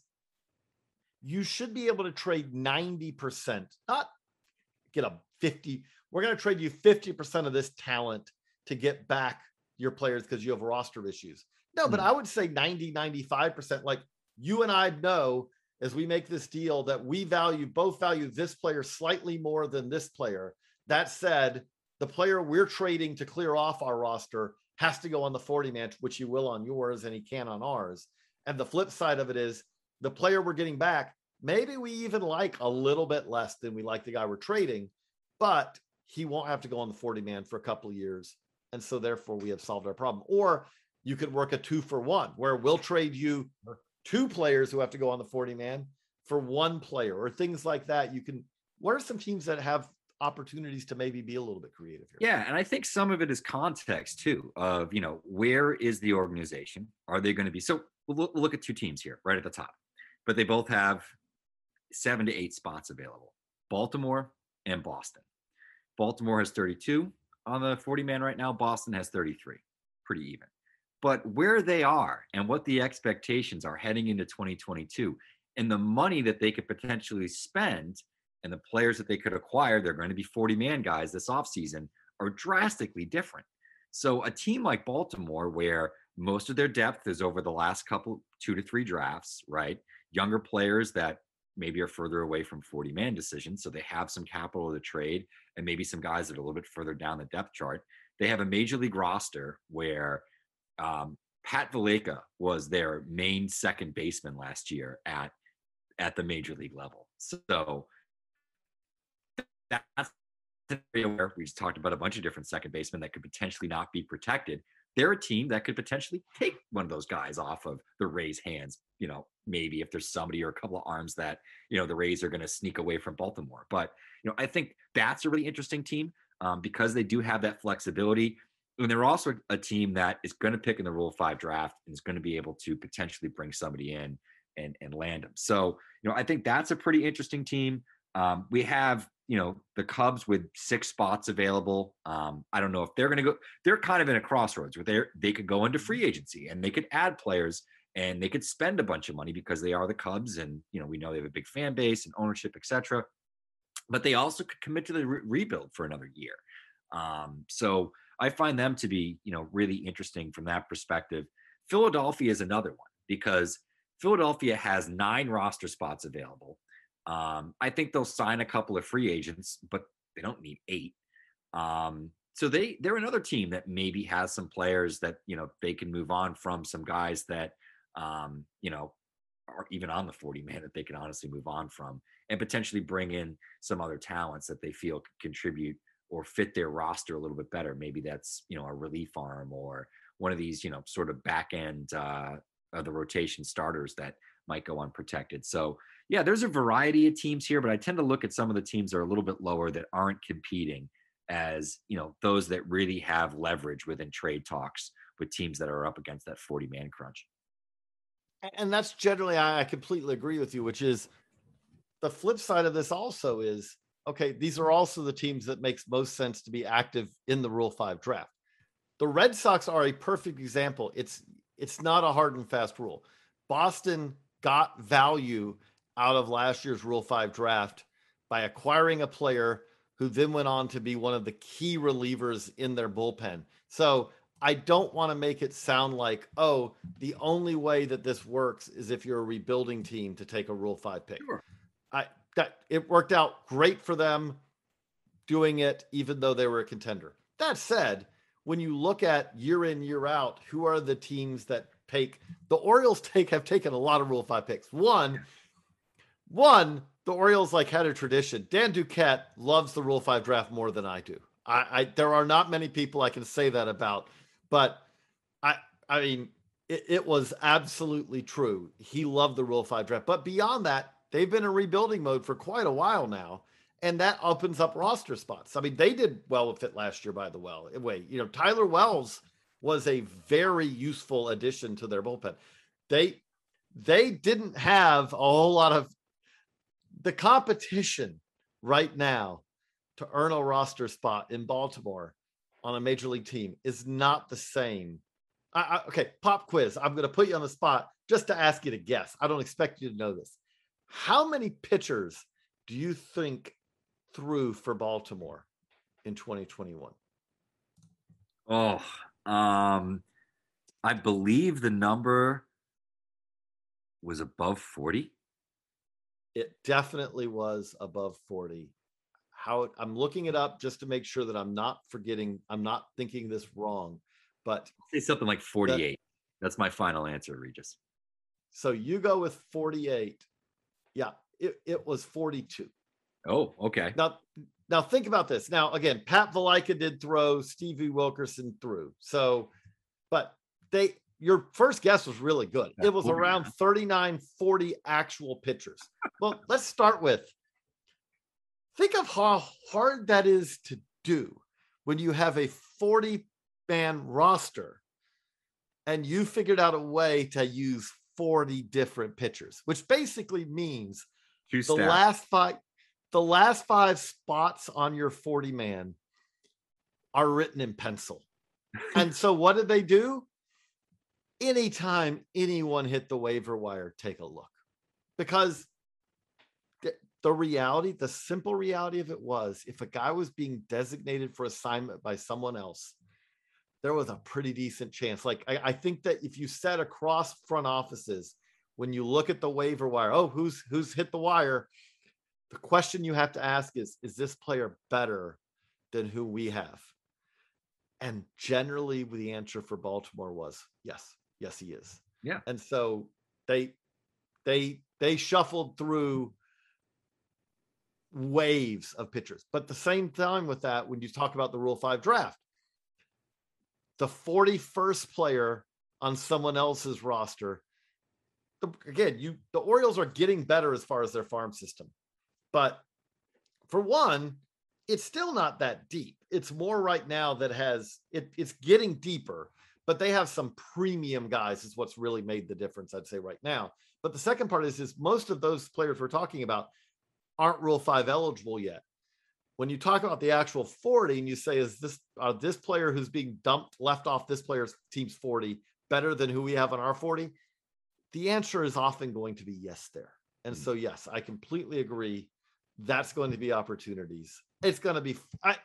you should be able to trade ninety percent, not get a fifty. We're going to trade you fifty percent of this talent to get back your players because you have roster issues. No, but mm. I would say ninety, ninety-five percent. Like you and I know as we make this deal that we value, both value this player slightly more than this player. That said, the player we're trading to clear off our roster has to go on the forty man, which he will on yours and he can on ours. And the flip side of it is the player we're getting back, maybe we even like a little bit less than we like the guy we're trading, but he won't have to go on the forty man for a couple of years. And so therefore we have solved our problem. Or you could work a two for one where we'll trade you two players who have to go on the forty man for one player or things like that. You can, what are some teams that have opportunities to maybe be a little bit creative here? Yeah. And I think some of it is context too, of, you know, where is the organization? Are they going to be, so we'll look, we'll look at two teams here right at the top, but they both have seven to eight spots available, Baltimore and Boston. Baltimore has thirty-two on the forty man right now. Boston has thirty-three, pretty even. But where they are and what the expectations are heading into twenty twenty-two and the money that they could potentially spend and the players that they could acquire, they're going to be forty-man guys this offseason, are drastically different. So a team like Baltimore, where most of their depth is over the last couple, two to three drafts, right? Younger players that maybe are further away from forty-man decisions, so they have some capital to trade and maybe some guys that are a little bit further down the depth chart. They have a major league roster where um, Pat Valaika was their main second baseman last year at at the major league level. So that's the area where we just talked about a bunch of different second basemen that could potentially not be protected. They're a team that could potentially take one of those guys off of the Rays' hands, you know, maybe if there's somebody or a couple of arms that, you know, the Rays are going to sneak away from Baltimore. But, you know, I think that's a really interesting team um, because they do have that flexibility. And they're also a team that is going to pick in the Rule five draft and is going to be able to potentially bring somebody in and, and land them. So, you know, I think that's a pretty interesting team. Um, we have, you know, the Cubs with six spots available. Um, I don't know if they're going to go, they're kind of in a crossroads where they they could go into free agency and they could add players and they could spend a bunch of money because they are the Cubs. And, you know, we know they have a big fan base and ownership, et cetera. But they also could commit to the re- rebuild for another year. Um, so I find them to be, you know, really interesting from that perspective. Philadelphia is another one because Philadelphia has nine roster spots available. Um, I think they'll sign a couple of free agents, but they don't need eight. Um, so they they're another team that maybe has some players that, you know, they can move on from, some guys that um, you know, are even on the forty man that they can honestly move on from and potentially bring in some other talents that they feel could contribute or fit their roster a little bit better. Maybe that's, you know, a relief arm or one of these, you know, sort of back end uh, of the rotation starters that might go unprotected. So yeah, there's a variety of teams here, but I tend to look at some of the teams that are a little bit lower that aren't competing as, you know, those that really have leverage within trade talks with teams that are up against that forty man crunch. And that's generally, I completely agree with you, which is the flip side of this also is, okay, these are also the teams that makes most sense to be active in the Rule five draft. The Red Sox are a perfect example. It's, it's not a hard and fast rule. Boston got value out of last year's Rule five draft by acquiring a player who then went on to be one of the key relievers in their bullpen. So I don't want to make it sound like, oh, the only way that this works is if you're a rebuilding team to take a Rule five pick. Sure. I that it worked out great for them doing it, even though they were a contender. That said, when you look at year in, year out, who are the teams that take the Orioles take have taken a lot of Rule five picks. One, one, the Orioles like had a tradition. Dan Duquette loves the Rule five draft more than I do. I, I there are not many people I can say that about, but I I mean it, it was absolutely true. He loved the Rule five draft. But beyond that, they've been in rebuilding mode for quite a while now. And that opens up roster spots. I mean, they did well with it last year, by the way. You know, Tyler Wells was a very useful addition to their bullpen. They they didn't have a whole lot of the competition right now to earn a roster spot in Baltimore on a major league team is not the same. I, I, okay, pop quiz. I'm going to put you on the spot just to ask you to guess. I don't expect you to know this. How many pitchers do you think threw for Baltimore in twenty twenty-one? Oh, um, I believe the number was above forty. It definitely was above forty. How I'm looking it up just to make sure that I'm not forgetting, I'm not thinking this wrong, but say something like forty-eight. That, That's my final answer, Regis. So you go with forty-eight. Yeah, it, it was forty-two. Oh, okay. Now, now think about this. Now, again, Pat Valaika did throw, Stevie Wilkerson threw. So, but they, your first guess was really good. It was around thirty-nine, forty actual pitchers. Well, let's start with, think of how hard that is to do when you have a forty man roster and you figured out a way to use forty different pitchers, which basically means Two the staff. last five, the last five spots on your forty man are written in pencil. And so what did they do? anytime anyone hit the waiver wire, take a look, because the, the reality, the simple reality of it was, if a guy was being designated for assignment by someone else, there was a pretty decent chance. Like, I, I think that if you set across front offices, when you look at the waiver wire, oh, who's who's hit the wire, the question you have to ask is, is this player better than who we have? And generally the answer for Baltimore was yes. Yes, he is. Yeah. And so they they they shuffled through waves of pitchers. But at the same time with that, when you talk about the Rule five draft, the forty-first player on someone else's roster, the, again, you the Orioles are getting better as far as their farm system. But for one, it's still not that deep. It's more right now that has it, it's getting deeper, but they have some premium guys is what's really made the difference, I'd say, right now. But the second part is, is most of those players we're talking about aren't Rule five eligible yet. When you talk about the actual forty and you say, is this uh, this player who's being dumped, left off this player's team's forty better than who we have on our forty? The answer is often going to be yes there. And mm-hmm. so, yes, I completely agree. That's going to be opportunities. It's going to be, I,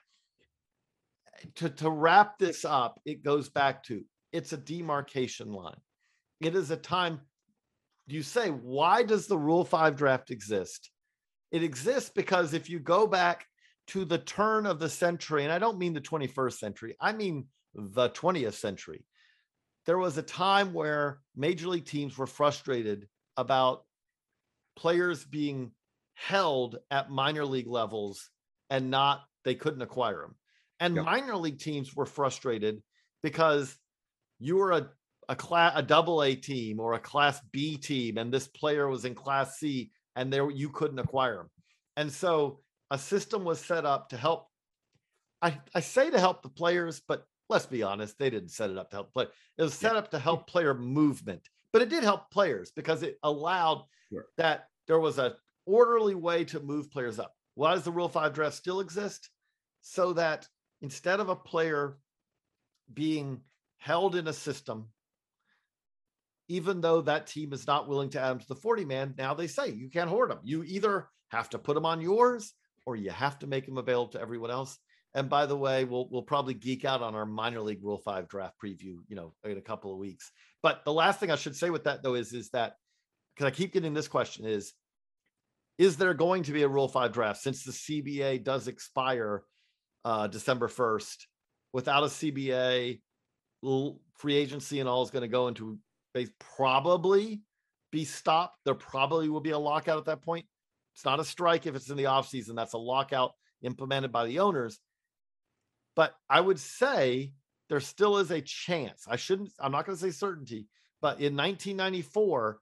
to, to wrap this up, it goes back to, it's a demarcation line. It is a time, you say, why does the Rule five draft exist? It exists because if you go back to the turn of the century, and I don't mean the twenty-first century, I mean the twentieth century, there was a time where major league teams were frustrated about players being held at minor league levels and not, they couldn't acquire them. And yep. minor league teams were frustrated because you were a, a class, a double A team or a class B team, and this player was in class C and there you couldn't acquire them. And so a system was set up to help. I, I say to help the players, but let's be honest, they didn't set it up to help play. It was set yeah. up to help player movement, but it did help players because it allowed sure. that there was a orderly way to move players up. Why does the Rule five draft still exist? So that instead of a player being held in a system, even though that team is not willing to add them to the forty man, now they say you can't hoard them. You either have to put them on yours or you have to make them available to everyone else. And by the way, we'll we'll probably geek out on our minor league Rule five draft preview, you know, in a couple of weeks. But the last thing I should say with that though is, is that, because I keep getting this question, is, is there going to be a Rule five draft since the C B A does expire uh, December first? Without a C B A, free agency and all is going to go into probably be stopped. There probably will be a lockout at that point. It's not a strike if it's in the offseason. That's a lockout implemented by the owners. But I would say there still is a chance. I shouldn't, I'm not going to say certainty, but in nineteen ninety-four,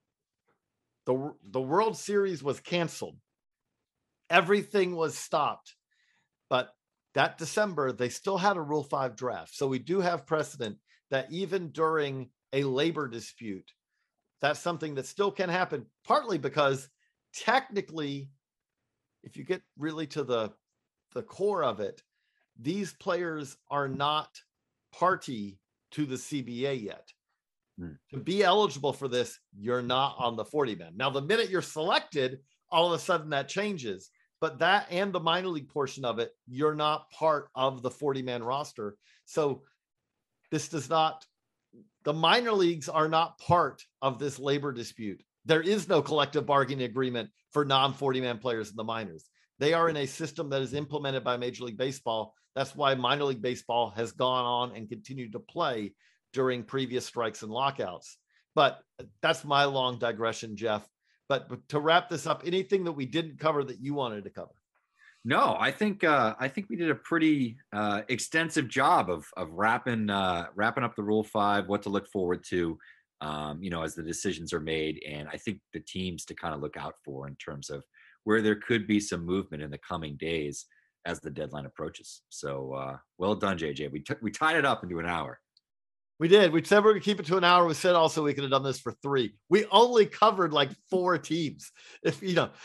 the, the World Series was canceled. Everything was stopped. But that December, they still had a Rule five draft. So we do have precedent that even during a labor dispute, that's something that still can happen, partly because technically, if you get really to the, the core of it, these players are not party to the C B A yet. Hmm. To be eligible for this, you're not on the forty man. Now, the minute you're selected, all of a sudden that changes. But that and the minor league portion of it, you're not part of the forty man roster. So this does not, the minor leagues are not part of this labor dispute. There is no collective bargaining agreement for non forty man players in the minors. They are in a system that is implemented by Major League Baseball. That's why minor league baseball has gone on and continued to play during previous strikes and lockouts. But that's my long digression, Jeff. But, but to wrap this up, anything that we didn't cover that you wanted to cover? No, I think uh, I think we did a pretty uh, extensive job of of wrapping uh, wrapping up the Rule Five, what to look forward to, um, you know, as the decisions are made, and I think the teams to kind of look out for in terms of where there could be some movement in the coming days as the deadline approaches. So uh, well done, J J. We took we tied it up into an hour. We did. We said we were going to keep it to an hour. We said also we could have done this for three. We only covered like four teams. If you know,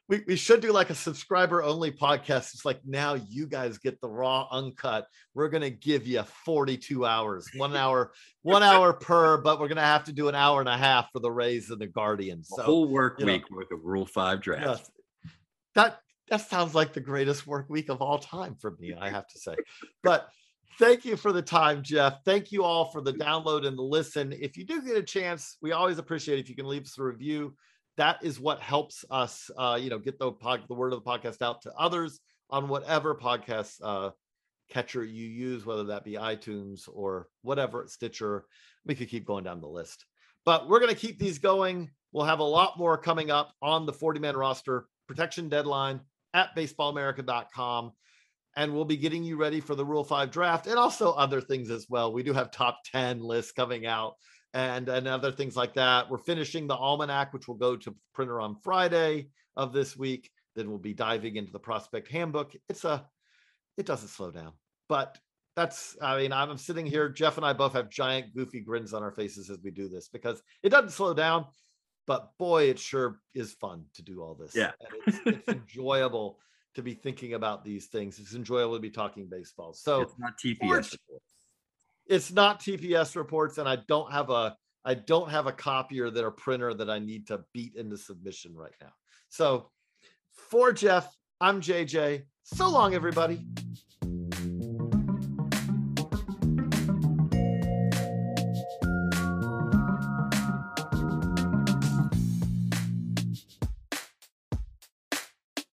We, we should do like a subscriber only podcast. It's like, now you guys get the raw uncut. We're going to give you forty-two hours, one hour, one hour per, but we're going to have to do an hour and a half for the Rays and the Guardians. A So, whole work you know, week worth of Rule Five draft. yes, that, that sounds like the greatest work week of all time for me, I have to say. But thank you for the time, Jeff. Thank you all for the download and the listen. If you do get a chance, we always appreciate it if you can leave us a review. That is what helps us, uh, you know, get the pod, the word of the podcast out to others on whatever podcast uh, catcher you use, whether that be iTunes or whatever, Stitcher. We could keep going down the list, but we're going to keep these going. We'll have a lot more coming up on the forty-man roster protection deadline at baseball america dot com. And we'll be getting you ready for the Rule five draft and also other things as well. We do have top ten lists coming out. And, and other things like that. We're finishing the almanac, which will go to printer on Friday of this week. Then we'll be diving into the prospect handbook. It's a, it doesn't slow down, but that's, I mean, I'm sitting here, Jeff and I both have giant goofy grins on our faces as we do this because it doesn't slow down, but boy, it sure is fun to do all this. Yeah. And it's, it's enjoyable to be thinking about these things. It's enjoyable to be talking baseball. So It's not T P S. it's not T P S reports, and I don't have a I don't have a copier that or printer that I need to beat into submission right now. So for Jeff, I'm J J. So long, everybody.